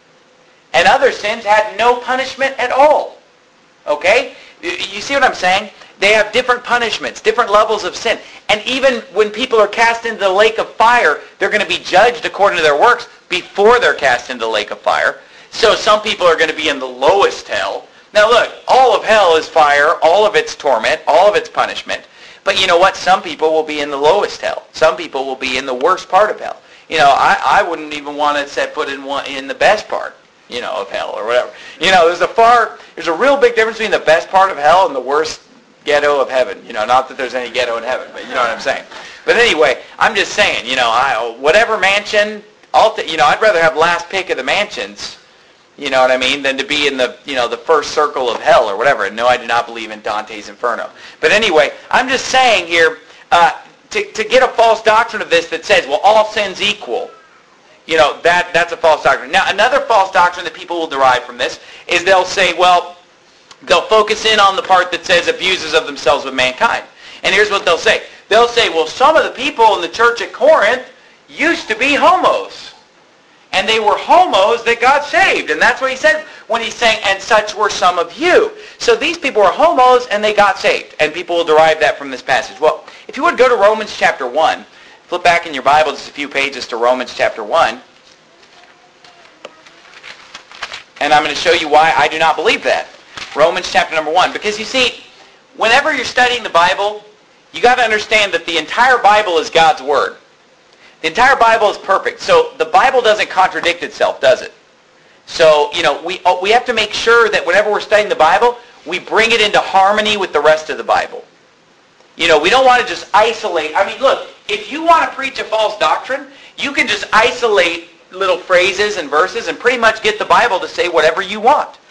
And other sins had no punishment at all. Okay? You see what I'm saying? They have different punishments, different levels of sin. And even when people are cast into the lake of fire, they're going to be judged according to their works before they're cast into the lake of fire. So some people are going to be in the lowest hell. Now look, all of hell is fire, all of its torment, all of its punishment. But you know what? Some people will be in the lowest hell. Some people will be in the worst part of hell. You know, I, I wouldn't even want to set foot in one in the best part, you know, of hell or whatever. You know, there's a far, there's a real big difference between the best part of hell and the worst ghetto of heaven. You know, not that there's any ghetto in heaven, but you know what I'm saying. But anyway, I'm just saying, you know, I, whatever mansion, I'll t- you know, I'd rather have last pick of the mansions, you know what I mean, than to be in the, you know, the first circle of hell or whatever. And no, I do not believe in Dante's Inferno. But anyway, I'm just saying here, uh, to, to get a false doctrine of this that says, well, all sin's equal, you know, that that's a false doctrine. Now, another false doctrine that people will derive from this is they'll say, well, they'll focus in on the part that says abuses of themselves with mankind. And here's what they'll say. They'll say, well, some of the people in the church at Corinth used to be homos. And they were homos that got saved. And that's what he said when he's saying, and such were some of you. So these people were homos and they got saved. And people will derive that from this passage. Well, if you would go to Romans chapter one, flip back in your Bible just a few pages to Romans chapter one. And I'm going to show you why I do not believe that. Romans chapter number one. Because you see, whenever you're studying the Bible, you got to understand that the entire Bible is God's Word. The entire Bible is perfect. So the Bible doesn't contradict itself, does it? So, you know, we we have to make sure that whenever we're studying the Bible, we bring it into harmony with the rest of the Bible. You know, we don't want to just isolate. I mean, look, if you want to preach a false doctrine, you can just isolate little phrases and verses and pretty much get the Bible to say whatever you want.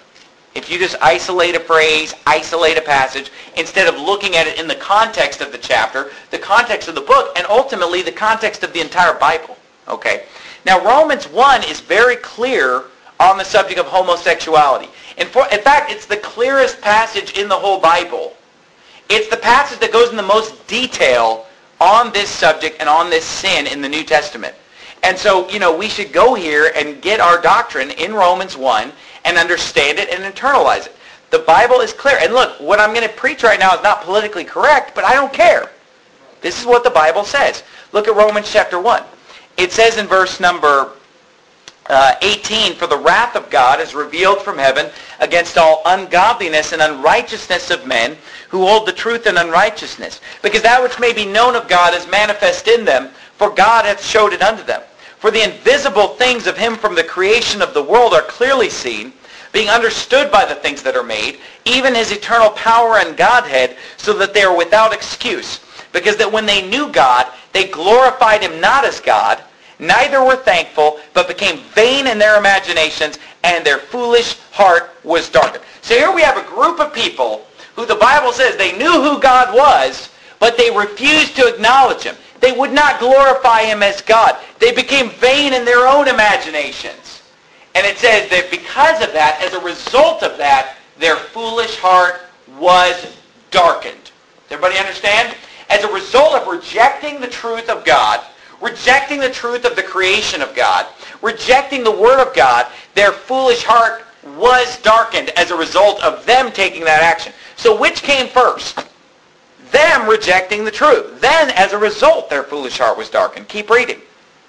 If you just isolate a phrase, isolate a passage, instead of looking at it in the context of the chapter, the context of the book, and ultimately the context of the entire Bible. Okay? Now, Romans one is very clear on the subject of homosexuality. In, for, in fact, it's the clearest passage in the whole Bible. It's the passage that goes in the most detail on this subject and on this sin in the New Testament. And so, you know, we should go here and get our doctrine in Romans one and understand it and internalize it. The Bible is clear. And look, what I'm going to preach right now is not politically correct, but I don't care. This is what the Bible says. Look at Romans chapter one. It says in verse number uh, eighteen, "For the wrath of God is revealed from heaven against all ungodliness and unrighteousness of men who hold the truth in unrighteousness. Because that which may be known of God is manifest in them, for God hath showed it unto them. For the invisible things of him from the creation of the world are clearly seen, being understood by the things that are made, even his eternal power and Godhead, so that they are without excuse. Because that when they knew God, they glorified him not as God, neither were thankful, but became vain in their imaginations, and their foolish heart was darkened." So here we have a group of people who the Bible says they knew who God was, but they refused to acknowledge him. They would not glorify him as God. They became vain in their own imaginations. And it says that because of that, as a result of that, their foolish heart was darkened. Does everybody understand? As a result of rejecting the truth of God, rejecting the truth of the creation of God, rejecting the Word of God, their foolish heart was darkened as a result of them taking that action. So which came first? Them rejecting the truth. Then, as a result, their foolish heart was darkened. Keep reading.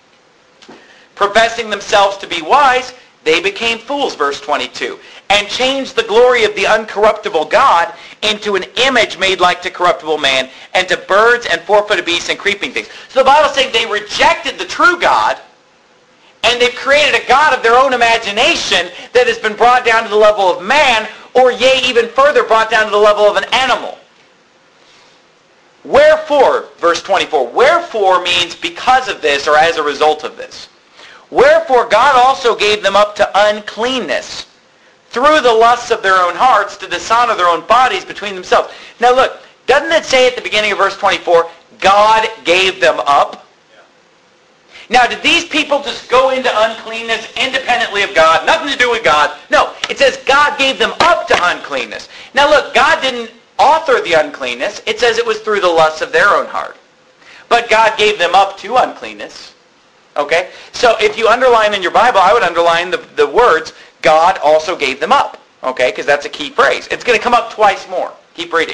"Professing themselves to be wise, they became fools," verse twenty-two, "and changed the glory of the uncorruptible God into an image made like to corruptible man, and to birds and four-footed beasts and creeping things." So the Bible is saying they rejected the true God, and they've created a God of their own imagination that has been brought down to the level of man, or yea, even further, brought down to the level of an animal. "Wherefore," verse twenty-four, "wherefore" means because of this or as a result of this. "Wherefore God also gave them up to uncleanness through the lusts of their own hearts, to dishonor their own bodies between themselves." Now look, doesn't it say at the beginning of verse twenty-four, God gave them up? Now, did these people just go into uncleanness independently of God, nothing to do with God? No, it says God gave them up to uncleanness. Now look, God didn't author the uncleanness. It says it was through the lusts of their own heart. But God gave them up to uncleanness. Okay? So if you underline in your Bible, I would underline the, the words, God also gave them up. Okay? Because that's a key phrase. It's going to come up twice more. Keep reading.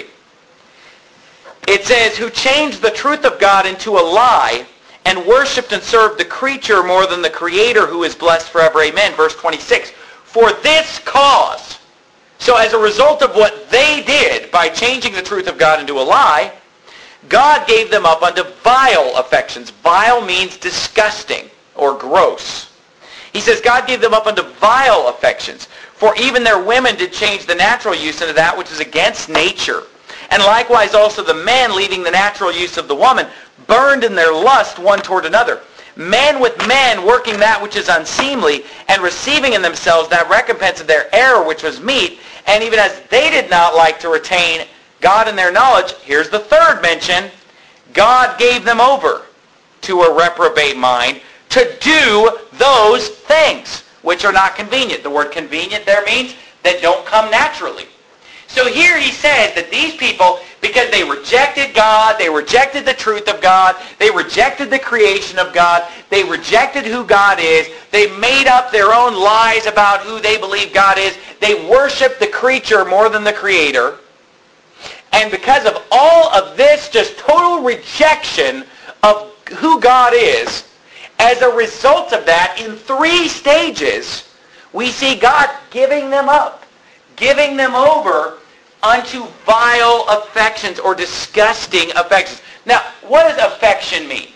It says, "Who changed the truth of God into a lie, and worshipped and served the creature more than the Creator, who is blessed forever. Amen." Verse twenty-six. "For this cause," so as a result of what they did by changing the truth of God into a lie, "God gave them up unto vile affections." Vile means disgusting or gross. He says God gave them up unto vile affections. "For even their women did change the natural use into that which is against nature. And likewise also the men, leaving the natural use of the woman, burned in their lust one toward another. Men with men, working that which is unseemly, and receiving in themselves that recompense of their error which was meet. And even as they did not like to retain God in their knowledge," here's the third mention, "God gave them over to a reprobate mind to do those things which are not convenient." The word convenient there means that don't come naturally. So here he says that these people, because they rejected God, they rejected the truth of God, they rejected the creation of God, they rejected who God is, they made up their own lies about who they believe God is, they worship the creature more than the Creator. And because of all of this just total rejection of who God is, as a result of that, in three stages, we see God giving them up, giving them over unto vile affections or disgusting affections. Now, what does affection mean?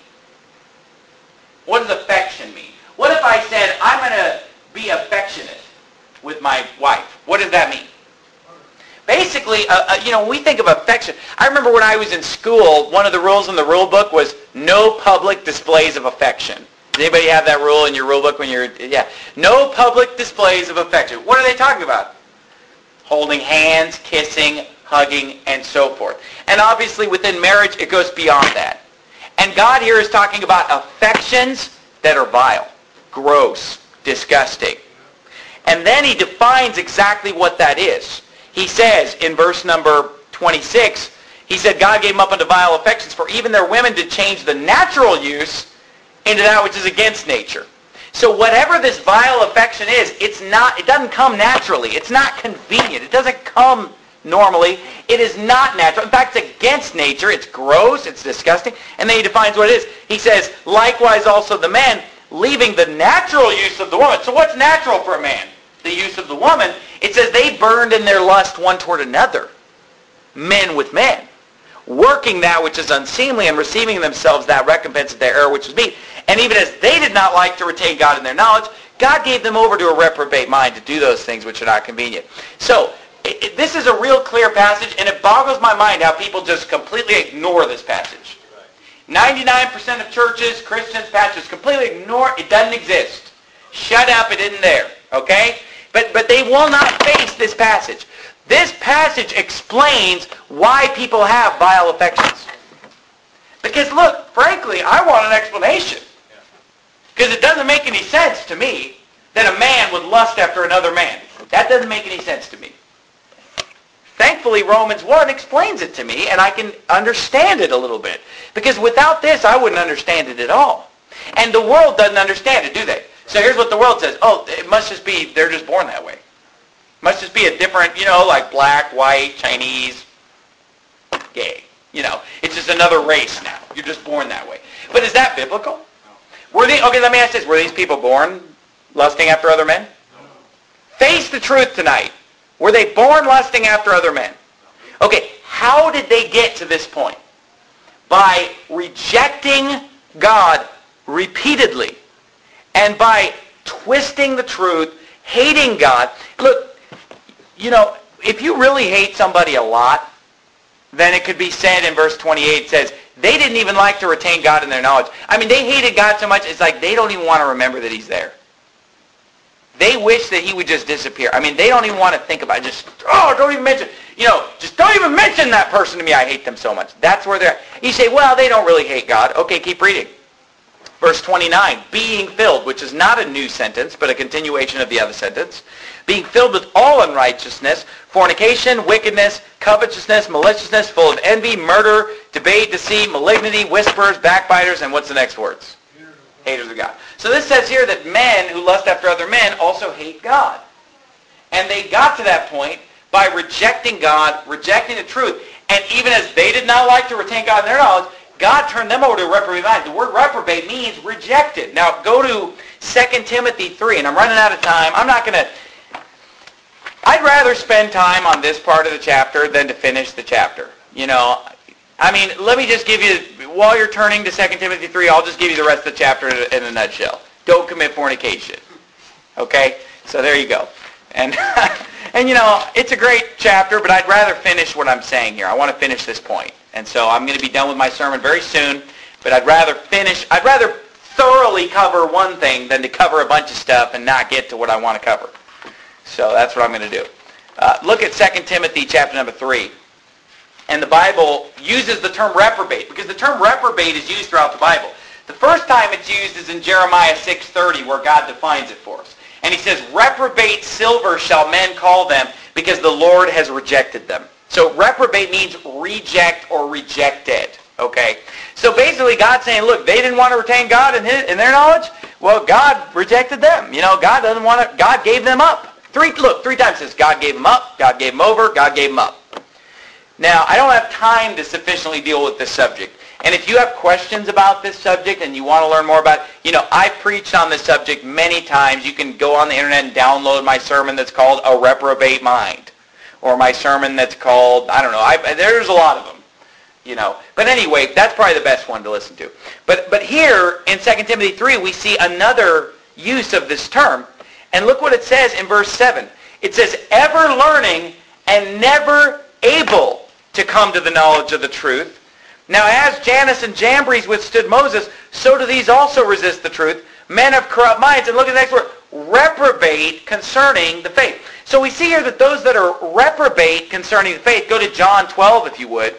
What does affection mean? What if I said, I'm going to be affectionate with my wife? What does that mean? Basically, uh, uh, you know, when we think of affection, I remember when I was in school, one of the rules in the rule book was no public displays of affection. Does anybody have that rule in your rule book when you're, yeah. No public displays of affection. What are they talking about? holding hands, kissing, hugging, and so forth. And obviously within marriage, it goes beyond that. And God here is talking about affections that are vile, gross, disgusting. And then he defines exactly what that is. He says in verse number twenty-six, he said, God gave them up unto vile affections, for even their women did change the natural use into that which is against nature. So whatever this vile affection is, it's not, it doesn't come naturally. It's not convenient. It doesn't come normally. It is not natural. In fact, it's against nature. It's gross. It's disgusting. And then he defines what it is. He says, likewise also the men, leaving the natural use of the woman. So what's natural for a man? The use of the woman. It says they burned in their lust one toward another, men with men, working that which is unseemly and receiving themselves that recompense of their error which was meet. And even as they did not like to retain God in their knowledge, God gave them over to a reprobate mind to do those things which are not convenient. So it, it, this is a real clear passage, and it boggles my mind how people just completely ignore this passage. ninety-nine percent of churches, Christians, pastors completely ignore it. Doesn't exist. Shut up, it isn't there. Okay? But, but they will not face this passage. This passage explains why people have vile affections. Because look, frankly, I want an explanation. Because it doesn't make any sense to me that a man would lust after another man. That doesn't make any sense to me. Thankfully, Romans one explains it to me, and I can understand it a little bit. Because without this, I wouldn't understand it at all. And the world doesn't understand it, do they? So here's what the world says. Oh, it must just be, they're just born that way. Must just be a different, you know, like black, white, Chinese, gay. You know, it's just another race now. You're just born that way. But is that biblical? Were they, okay, let me ask this. Were these people born lusting after other men? Face the truth tonight. Were they born lusting after other men? Okay, how did they get to this point? By rejecting God repeatedly and by twisting the truth, hating God. Look, you know, if you really hate somebody a lot, then it could be said in verse twenty-eight, it says, they didn't even like to retain God in their knowledge. I mean, they hated God so much, it's like they don't even want to remember that he's there. They wish that he would just disappear. I mean, they don't even want to think about it. Just, oh, don't even mention, you know, just don't even mention that person to me. I hate them so much. That's where they're at. You say, well, they don't really hate God. Okay, keep reading. Verse twenty-nine, being filled, which is not a new sentence, but a continuation of the other sentence. Being filled with all unrighteousness, fornication, wickedness, covetousness, maliciousness, full of envy, murder, debate, deceit, malignity, whisperers, backbiters, and what's the next words? Haters of God. So this says here that men who lust after other men also hate God. And they got to that point by rejecting God, rejecting the truth. And even as they did not like to retain God in their knowledge, God turned them over to a reprobate mind. The word reprobate means rejected. Now go to Second Timothy three, and I'm running out of time. I'm not going to... I'd rather spend time on this part of the chapter than to finish the chapter. You know, I mean, let me just give you, while you're turning to Second Timothy three, I'll just give you the rest of the chapter in a nutshell. Don't commit fornication. Okay? So there you go. And, and you know, it's a great chapter, but I'd rather finish what I'm saying here. I want to finish this point. And so I'm going to be done with my sermon very soon, but I'd rather finish, I'd rather thoroughly cover one thing than to cover a bunch of stuff and not get to what I want to cover. So that's what I'm going to do. Uh, look at Second Timothy chapter number three. And the Bible uses the term reprobate, because the term reprobate is used throughout the Bible. The first time it's used is in Jeremiah six thirty, where God defines it for us. And he says, reprobate silver shall men call them, because the Lord has rejected them. So reprobate means reject or rejected. Okay? So basically God's saying, look, they didn't want to retain God in, his, in their knowledge. Well, God rejected them. You know, God doesn't want to, God gave them up. Three, look, three times it says God gave them up, God gave them over, God gave them up. Now, I don't have time to sufficiently deal with this subject. And if you have questions about this subject and you want to learn more about it, you know, I've preached on this subject many times. You can go on the internet and download my sermon that's called A Reprobate Mind. Or my sermon that's called, I don't know, I, there's a lot of them. You know. But anyway, that's probably the best one to listen to. But, but here in Second Timothy three, we see another use of this term. And look what it says in verse seven. It says, ever learning and never able to come to the knowledge of the truth. Now as Jannes and Jambres withstood Moses, so do these also resist the truth. Men of corrupt minds. And look at the next word. reprobate concerning the faith. So we see here that those that are reprobate concerning the faith, go to John twelve if you would.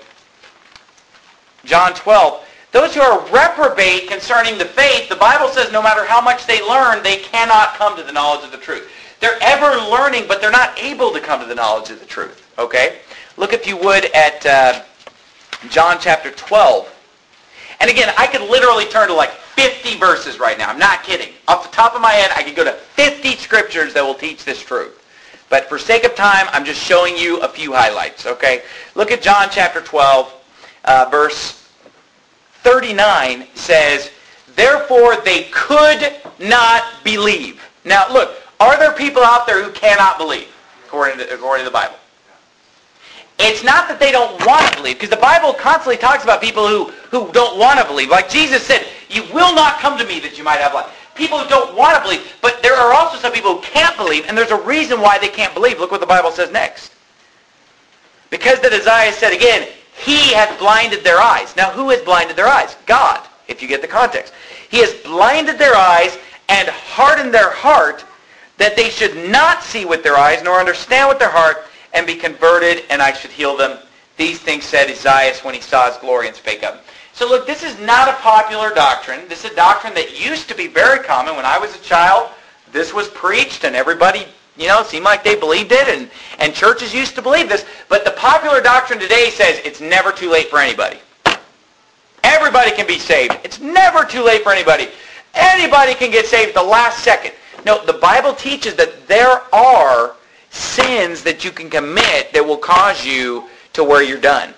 John twelve. Those who are reprobate concerning the faith, the Bible says no matter how much they learn, they cannot come to the knowledge of the truth. They're ever learning, but they're not able to come to the knowledge of the truth. Okay? Look, if you would, at uh, John chapter twelve. And again, I could literally turn to like fifty verses right now. I'm not kidding. Off the top of my head, I could go to fifty scriptures that will teach this truth. But for sake of time, I'm just showing you a few highlights. Okay? Look at John chapter twelve, uh, verse thirty-nine says, therefore they could not believe. Now look, are there people out there who cannot believe, according to, according to the Bible? It's not that they don't want to believe, because the Bible constantly talks about people who, who don't want to believe. Like Jesus said, you will not come to me that you might have life. People who don't want to believe. But there are also some people who can't believe, and there's a reason why they can't believe. Look what the Bible says next. Because that Isaiah said again, he has blinded their eyes. Now who has blinded their eyes? God, if you get the context. He has blinded their eyes and hardened their heart, that they should not see with their eyes, nor understand with their heart, and be converted, and I should heal them. These things said Isaiah when he saw his glory and spake of him. So look, this is not a popular doctrine. This is a doctrine that used to be very common. When I was a child, this was preached, and everybody, you know, seemed like they believed it, and, and churches used to believe this. But the popular doctrine today says it's never too late for anybody. Everybody can be saved. It's never too late for anybody. Anybody can get saved at the last second. No, the Bible teaches that there are sins that you can commit that will cause you to where you're done.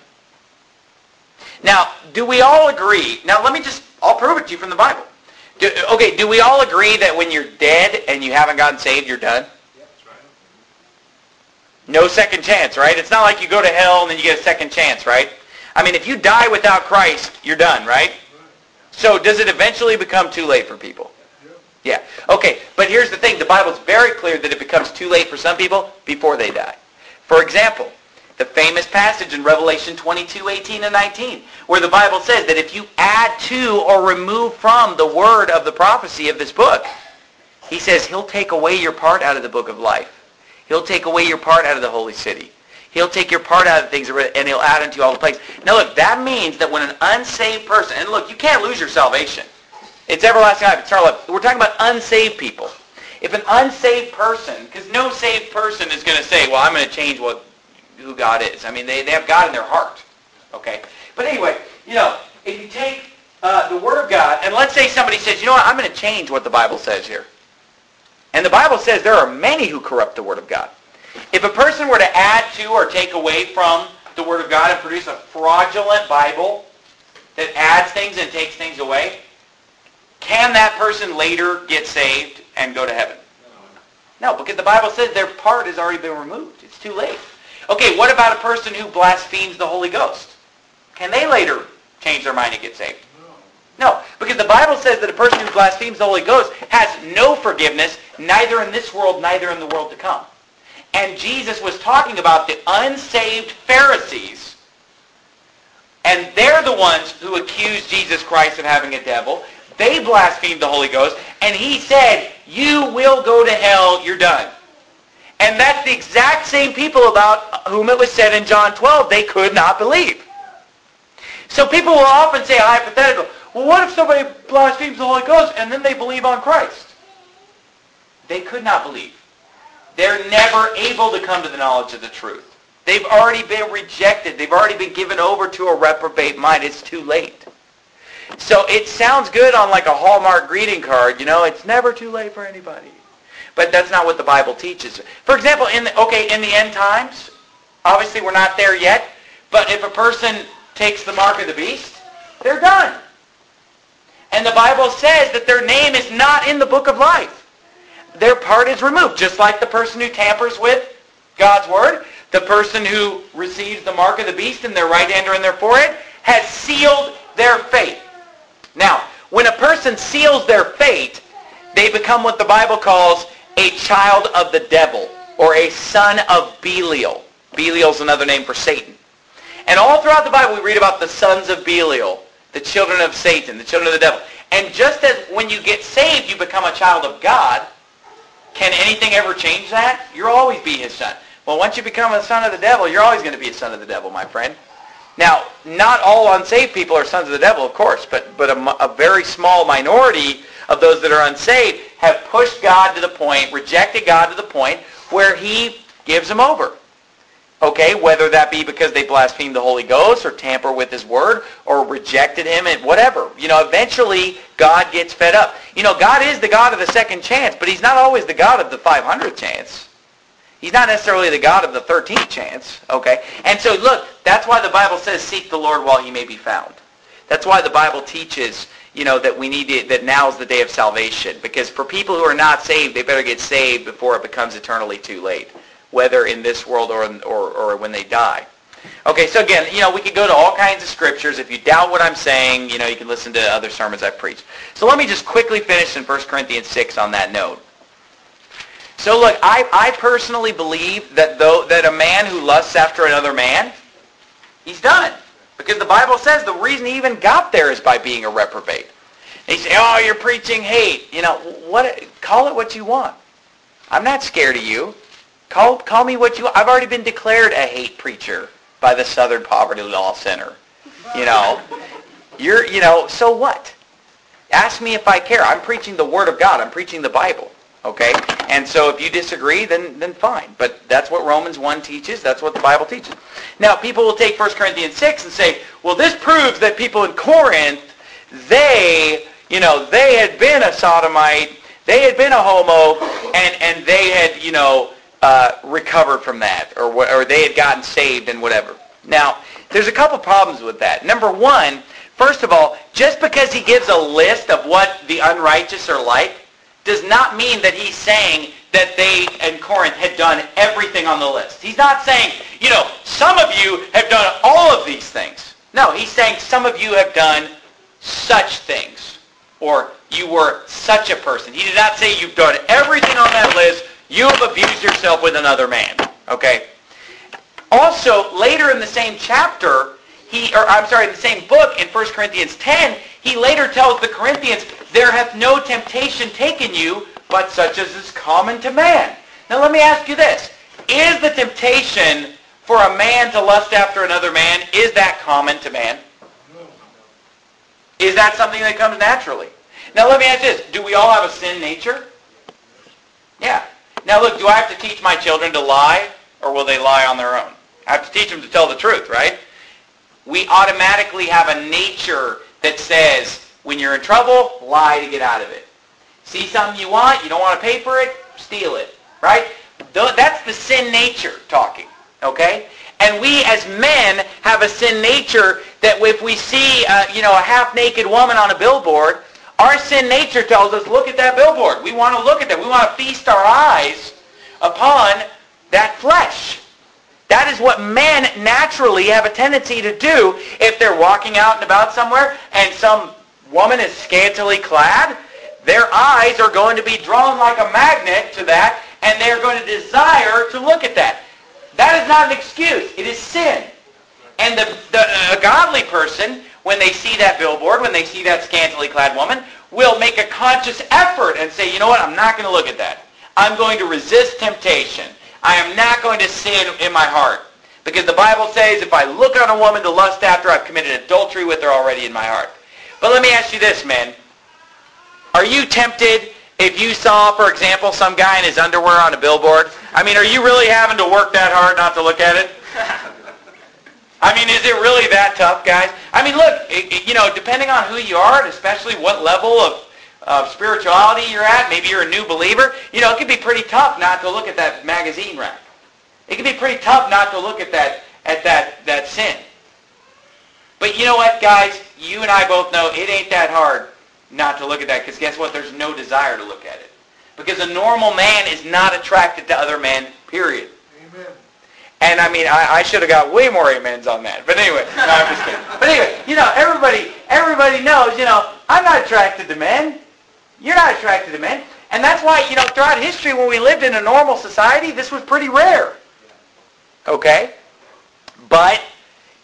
Now, do we all agree? Now, let me just, I'll prove it to you from the Bible. Do, okay, do we all agree that when you're dead and you haven't gotten saved, you're done? Yeah, that's right. No second chance, right? It's not like you go to hell and then you get a second chance, right? I mean, if you die without Christ, you're done, right? So does it eventually become too late for people? Yeah. Okay, but here's the thing. The Bible's very clear that it becomes too late for some people before they die. For example, the famous passage in Revelation twenty-two, eighteen, and nineteen, where the Bible says that if you add to or remove from the word of the prophecy of this book, he says he'll take away your part out of the book of life. He'll take away your part out of the holy city. He'll take your part out of the things, and he'll add into all the places. Now look, that means that when an unsaved person, and look, you can't lose your salvation. It's everlasting life. It's eternal life. We're talking about unsaved people. If an unsaved person, because no saved person is going to say, well, I'm going to change what who God is. I mean, they, they have God in their heart. Okay? But anyway, you know, if you take uh, the Word of God, and let's say somebody says, you know what, I'm going to change what the Bible says here. And the Bible says there are many who corrupt the Word of God. If a person were to add to or take away from the Word of God and produce a fraudulent Bible that adds things and takes things away, can that person later get saved and go to heaven? No, because the Bible says their part has already been removed. It's too late. Okay, what about a person who blasphemes the Holy Ghost? Can they later change their mind and get saved? No, because the Bible says that a person who blasphemes the Holy Ghost has no forgiveness, neither in this world, neither in the world to come. And Jesus was talking about the unsaved Pharisees, and they're the ones who accused Jesus Christ of having a devil. They blasphemed the Holy Ghost, and he said, you will go to hell, you're done. And that's the exact same people about whom it was said in John twelve, they could not believe. So people will often say, hypothetical, well, what if somebody blasphemes the Holy Ghost and then they believe on Christ? They could not believe. They're never able to come to the knowledge of the truth. They've already been rejected. They've already been given over to a reprobate mind. It's too late. So it sounds good on like a Hallmark greeting card, you know, it's never too late for anybody. But that's not what the Bible teaches. For example, in the, okay, in the end times, obviously we're not there yet, but if a person takes the mark of the beast, they're done. And the Bible says that their name is not in the book of life. Their part is removed, just like the person who tampers with God's word, the person who receives the mark of the beast in their right hand or in their forehead, has sealed their fate. Now, when a person seals their fate, they become what the Bible calls a child of the devil, or a son of Belial. Belial is another name for Satan. And all throughout the Bible we read about the sons of Belial, the children of Satan, the children of the devil. And just as when you get saved you become a child of God, Can anything ever change that? You'll always be his son. Well, once you become a son of the devil, you're always going to be a son of the devil, my friend. Now, not all unsaved people are sons of the devil, of course, but, but a, a very small minority of those that are unsaved have pushed God to the point, rejected God to the point where he gives them over. Okay, whether that be because they blaspheme the Holy Ghost or tamper with his word or rejected him and whatever. You know, eventually God gets fed up. You know, God is the God of the second chance, but he's not always the God of the five hundredth chance. He's not necessarily the God of the thirteenth chance, okay? And so, look, that's why the Bible says, seek the Lord while he may be found. That's why the Bible teaches, you know, that we need to, that now is the day of salvation. Because for people who are not saved, they better get saved before it becomes eternally too late, whether in this world or, in, or, or when they die. Okay, so again, you know, we could go to all kinds of scriptures. If you doubt what I'm saying, you know, you can listen to other sermons I've preached. So let me just quickly finish in First Corinthians six on that note. So look, I, I personally believe that though that a man who lusts after another man, he's done. Because the Bible says the reason he even got there is by being a reprobate. And you say, oh, you're preaching hate. You know, what? Call it what you want. I'm not scared of you. Call, call me what you want. I've already been declared a hate preacher by the Southern Poverty Law Center. You know, you're, you know, so what? Ask me if I care. I'm preaching the Word of God. I'm preaching the Bible. Okay? And so if you disagree, then then fine. But that's what Romans one teaches. That's what the Bible teaches. Now, people will take First Corinthians six and say, well, this proves that people in Corinth, they, you know, they had been a sodomite, they had been a homo, and, and they had, you know, uh, recovered from that, or, or they had gotten saved and whatever. Now, there's a couple problems with that. Number one, first of all, just because he gives a list of what the unrighteous are like, does not mean that he's saying that they in Corinth had done everything on the list. He's not saying, you know, some of you have done all of these things. No, he's saying some of you have done such things. Or you were such a person. He did not say you've done everything on that list. You have abused yourself with another man. Okay? Also, later in the same chapter, he, or I'm sorry, in the same book in First Corinthians ten, he later tells the Corinthians, there hath no temptation taken you, but such as is common to man. Now let me ask you this. Is the temptation for a man to lust after another man, is that common to man? Is that something that comes naturally? Now let me ask this. Do we all have a sin nature? Yeah. Now look, do I have to teach my children to lie, or will they lie on their own? I have to teach them to tell the truth, right? We automatically have a nature that says, when you're in trouble, lie to get out of it. See something you want, you don't want to pay for it, steal it, right? That's the sin nature talking, okay? And we as men have a sin nature that if we see, uh, you know, a half-naked woman on a billboard, our sin nature tells us, look at that billboard. We want to look at that. We want to feast our eyes upon that flesh. That is what men naturally have a tendency to do if they're walking out and about somewhere and some woman is scantily clad. Their eyes are going to be drawn like a magnet to that, and they're going to desire to look at that. That is not an excuse. It is sin. And the, the a godly person, when they see that billboard, when they see that scantily clad woman, will make a conscious effort and say, you know what, I'm not going to look at that. I'm going to resist temptation. I am not going to sin in my heart. Because the Bible says if I look on a woman to lust after, I've committed adultery with her already in my heart. But let me ask you this, men. Are you tempted if you saw, for example, some guy in his underwear on a billboard? I mean, are you really having to work that hard not to look at it? I mean, is it really that tough, guys? I mean, look, it, it, you know, depending on who you are, and especially what level of, of spirituality you're at, maybe you're a new believer, you know, it can be pretty tough not to look at that magazine rack. It can be pretty tough not to look at that, at that, that sin. But you know what, guys? You and I both know it ain't that hard not to look at that, because guess what? There's no desire to look at it. Because a normal man is not attracted to other men, period. Amen. And I mean, I, I should have got way more amens on that. But anyway, no, I'm just kidding. But anyway, you know, everybody, everybody knows, you know, I'm not attracted to men. You're not attracted to men. And that's why, you know, throughout history, when we lived in a normal society, this was pretty rare. Okay? But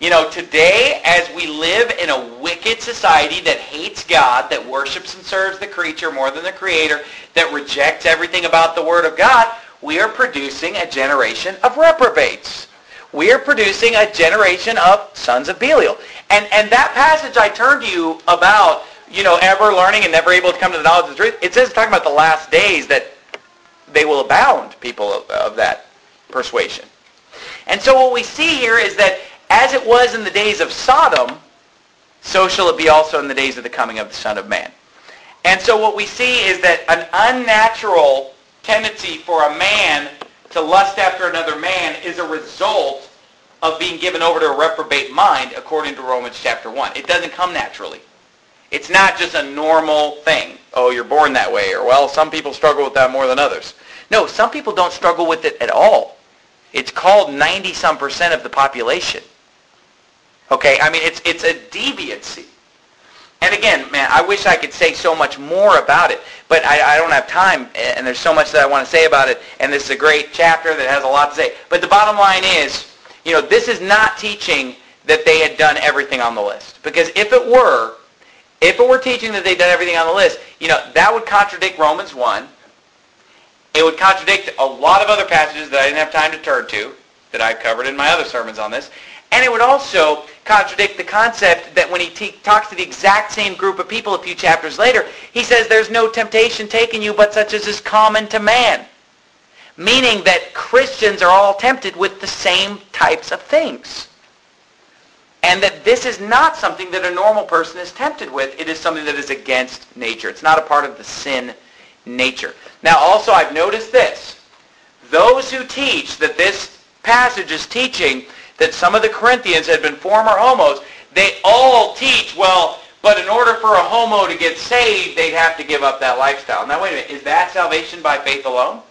You know, today, as we live in a wicked society that hates God, that worships and serves the creature more than the Creator, that rejects everything about the Word of God, we are producing a generation of reprobates. We are producing a generation of sons of Belial. And and that passage I turned to you about, you know, ever learning and never able to come to the knowledge of the truth, it says, talking about the last days, that they will abound, people of, of that persuasion. And so what we see here is that as it was in the days of Sodom, so shall it be also in the days of the coming of the Son of Man. And so what we see is that an unnatural tendency for a man to lust after another man is a result of being given over to a reprobate mind, according to Romans chapter one. It doesn't come naturally. It's not just a normal thing. Oh, you're born that way, or, well, some people struggle with that more than others. No, some people don't struggle with it at all. It's called ninety-some percent of the population. Okay, I mean, it's it's a deviancy. And again, man, I wish I could say so much more about it, but I, I don't have time, and there's so much that I want to say about it, and this is a great chapter that has a lot to say. But the bottom line is, you know, this is not teaching that they had done everything on the list. Because if it were, if it were teaching that they'd done everything on the list, you know, that would contradict Romans one. It would contradict a lot of other passages that I didn't have time to turn to, that I've covered in my other sermons on this. And it would also contradict the concept that when he te- talks to the exact same group of people a few chapters later, he says there's no temptation taken you but such as is common to man. Meaning that Christians are all tempted with the same types of things. And that this is not something that a normal person is tempted with. It is something that is against nature. It's not a part of the sin nature. Now also I've noticed this. Those who teach that this passage is teaching that some of the Corinthians had been former homos, they all teach, well, but in order for a homo to get saved, they'd have to give up that lifestyle. Now wait a minute, is that salvation by faith alone?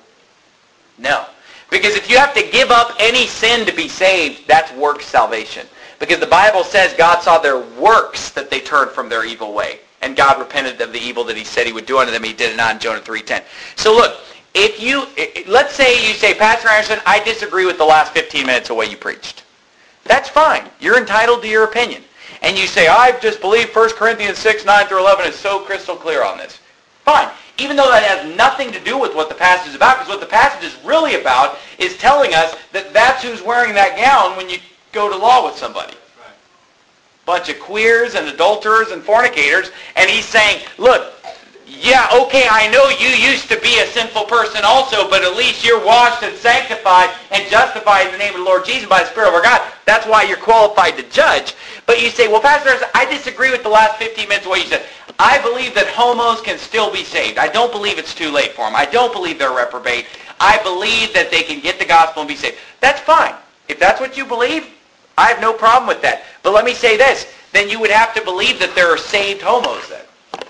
No. Because if you have to give up any sin to be saved, that's works salvation. Because the Bible says God saw their works that they turned from their evil way. And God repented of the evil that he said he would do unto them. He did it not in Jonah three ten. So look, if you, let's say you say, Pastor Anderson, I disagree with the last fifteen minutes of what you preached. That's fine. You're entitled to your opinion. And you say, I just believe First Corinthians six, nine through eleven is so crystal clear on this. Fine. Even though that has nothing to do with what the passage is about, because what the passage is really about is telling us that that's who's wearing that gown when you go to law with somebody. Right. Bunch of queers and adulterers and fornicators, and he's saying, look, yeah, okay, I know you used to be a sinful person also, but at least you're washed and sanctified and justified in the name of the Lord Jesus by the Spirit of our God. That's why you're qualified to judge. But you say, well, Pastor, I disagree with the last fifteen minutes of what you said. I believe that homos can still be saved. I don't believe it's too late for them. I don't believe they're reprobate. I believe that they can get the gospel and be saved. That's fine. If that's what you believe, I have no problem with that. But let me say this. Then you would have to believe that there are saved homos then.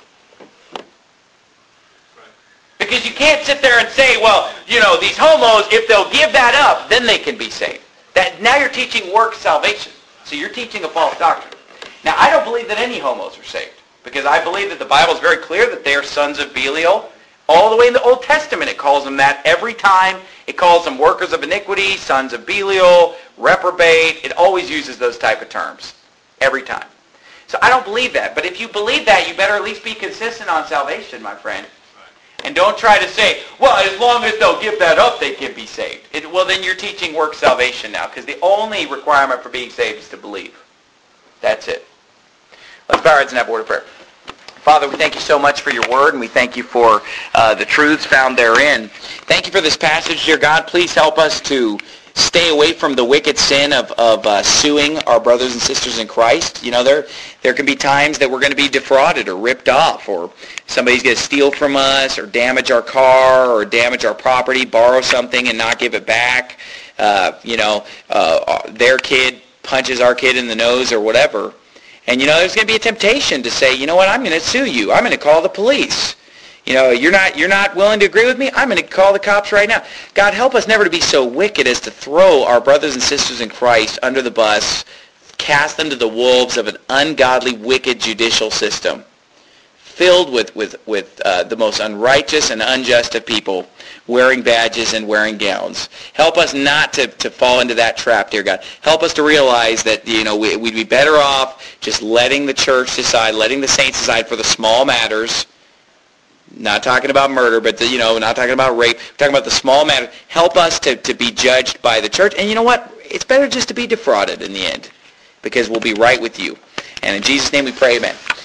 Because you can't sit there and say, well, you know, these homos, if they'll give that up, then they can be saved. That, now you're teaching works salvation. So you're teaching a false doctrine. Now, I don't believe that any homos are saved. Because I believe that the Bible is very clear that they are sons of Belial. All the way in the Old Testament it calls them that every time. It calls them workers of iniquity, sons of Belial, reprobate. It always uses those type of terms. Every time. So I don't believe that. But if you believe that, you better at least be consistent on salvation, my friend. And don't try to say, well, as long as they'll give that up, they can be saved. It, well, then you're teaching work salvation now, because the only requirement for being saved is to believe. That's it. Let's bow our heads and have a word of prayer. Father, we thank you so much for your word, and we thank you for uh, the truths found therein. Thank you for this passage, dear God. Please help us to stay away from the wicked sin of, of uh, suing our brothers and sisters in Christ. You know, there there can be times that we're going to be defrauded or ripped off, or somebody's going to steal from us, or damage our car, or damage our property, borrow something and not give it back. Uh, you know, uh, their kid punches our kid in the nose or whatever. And, you know, there's going to be a temptation to say, you know what, I'm going to sue you. I'm going to call the police. You know, you're not you're not willing to agree with me? I'm going to call the cops right now. God, help us never to be so wicked as to throw our brothers and sisters in Christ under the bus, cast them to the wolves of an ungodly, wicked judicial system. filled with, with, with uh, the most unrighteous and unjust of people wearing badges and wearing gowns. Help us not to, to fall into that trap, dear God. Help us to realize that, you know, we, we'd be better off just letting the church decide, letting the saints decide for the small matters. Not talking about murder, but, the, you know, not talking about rape. We're talking about the small matters. Help us to, to be judged by the church. And you know what? It's better just to be defrauded in the end, because we'll be right with you. And in Jesus' name we pray, amen.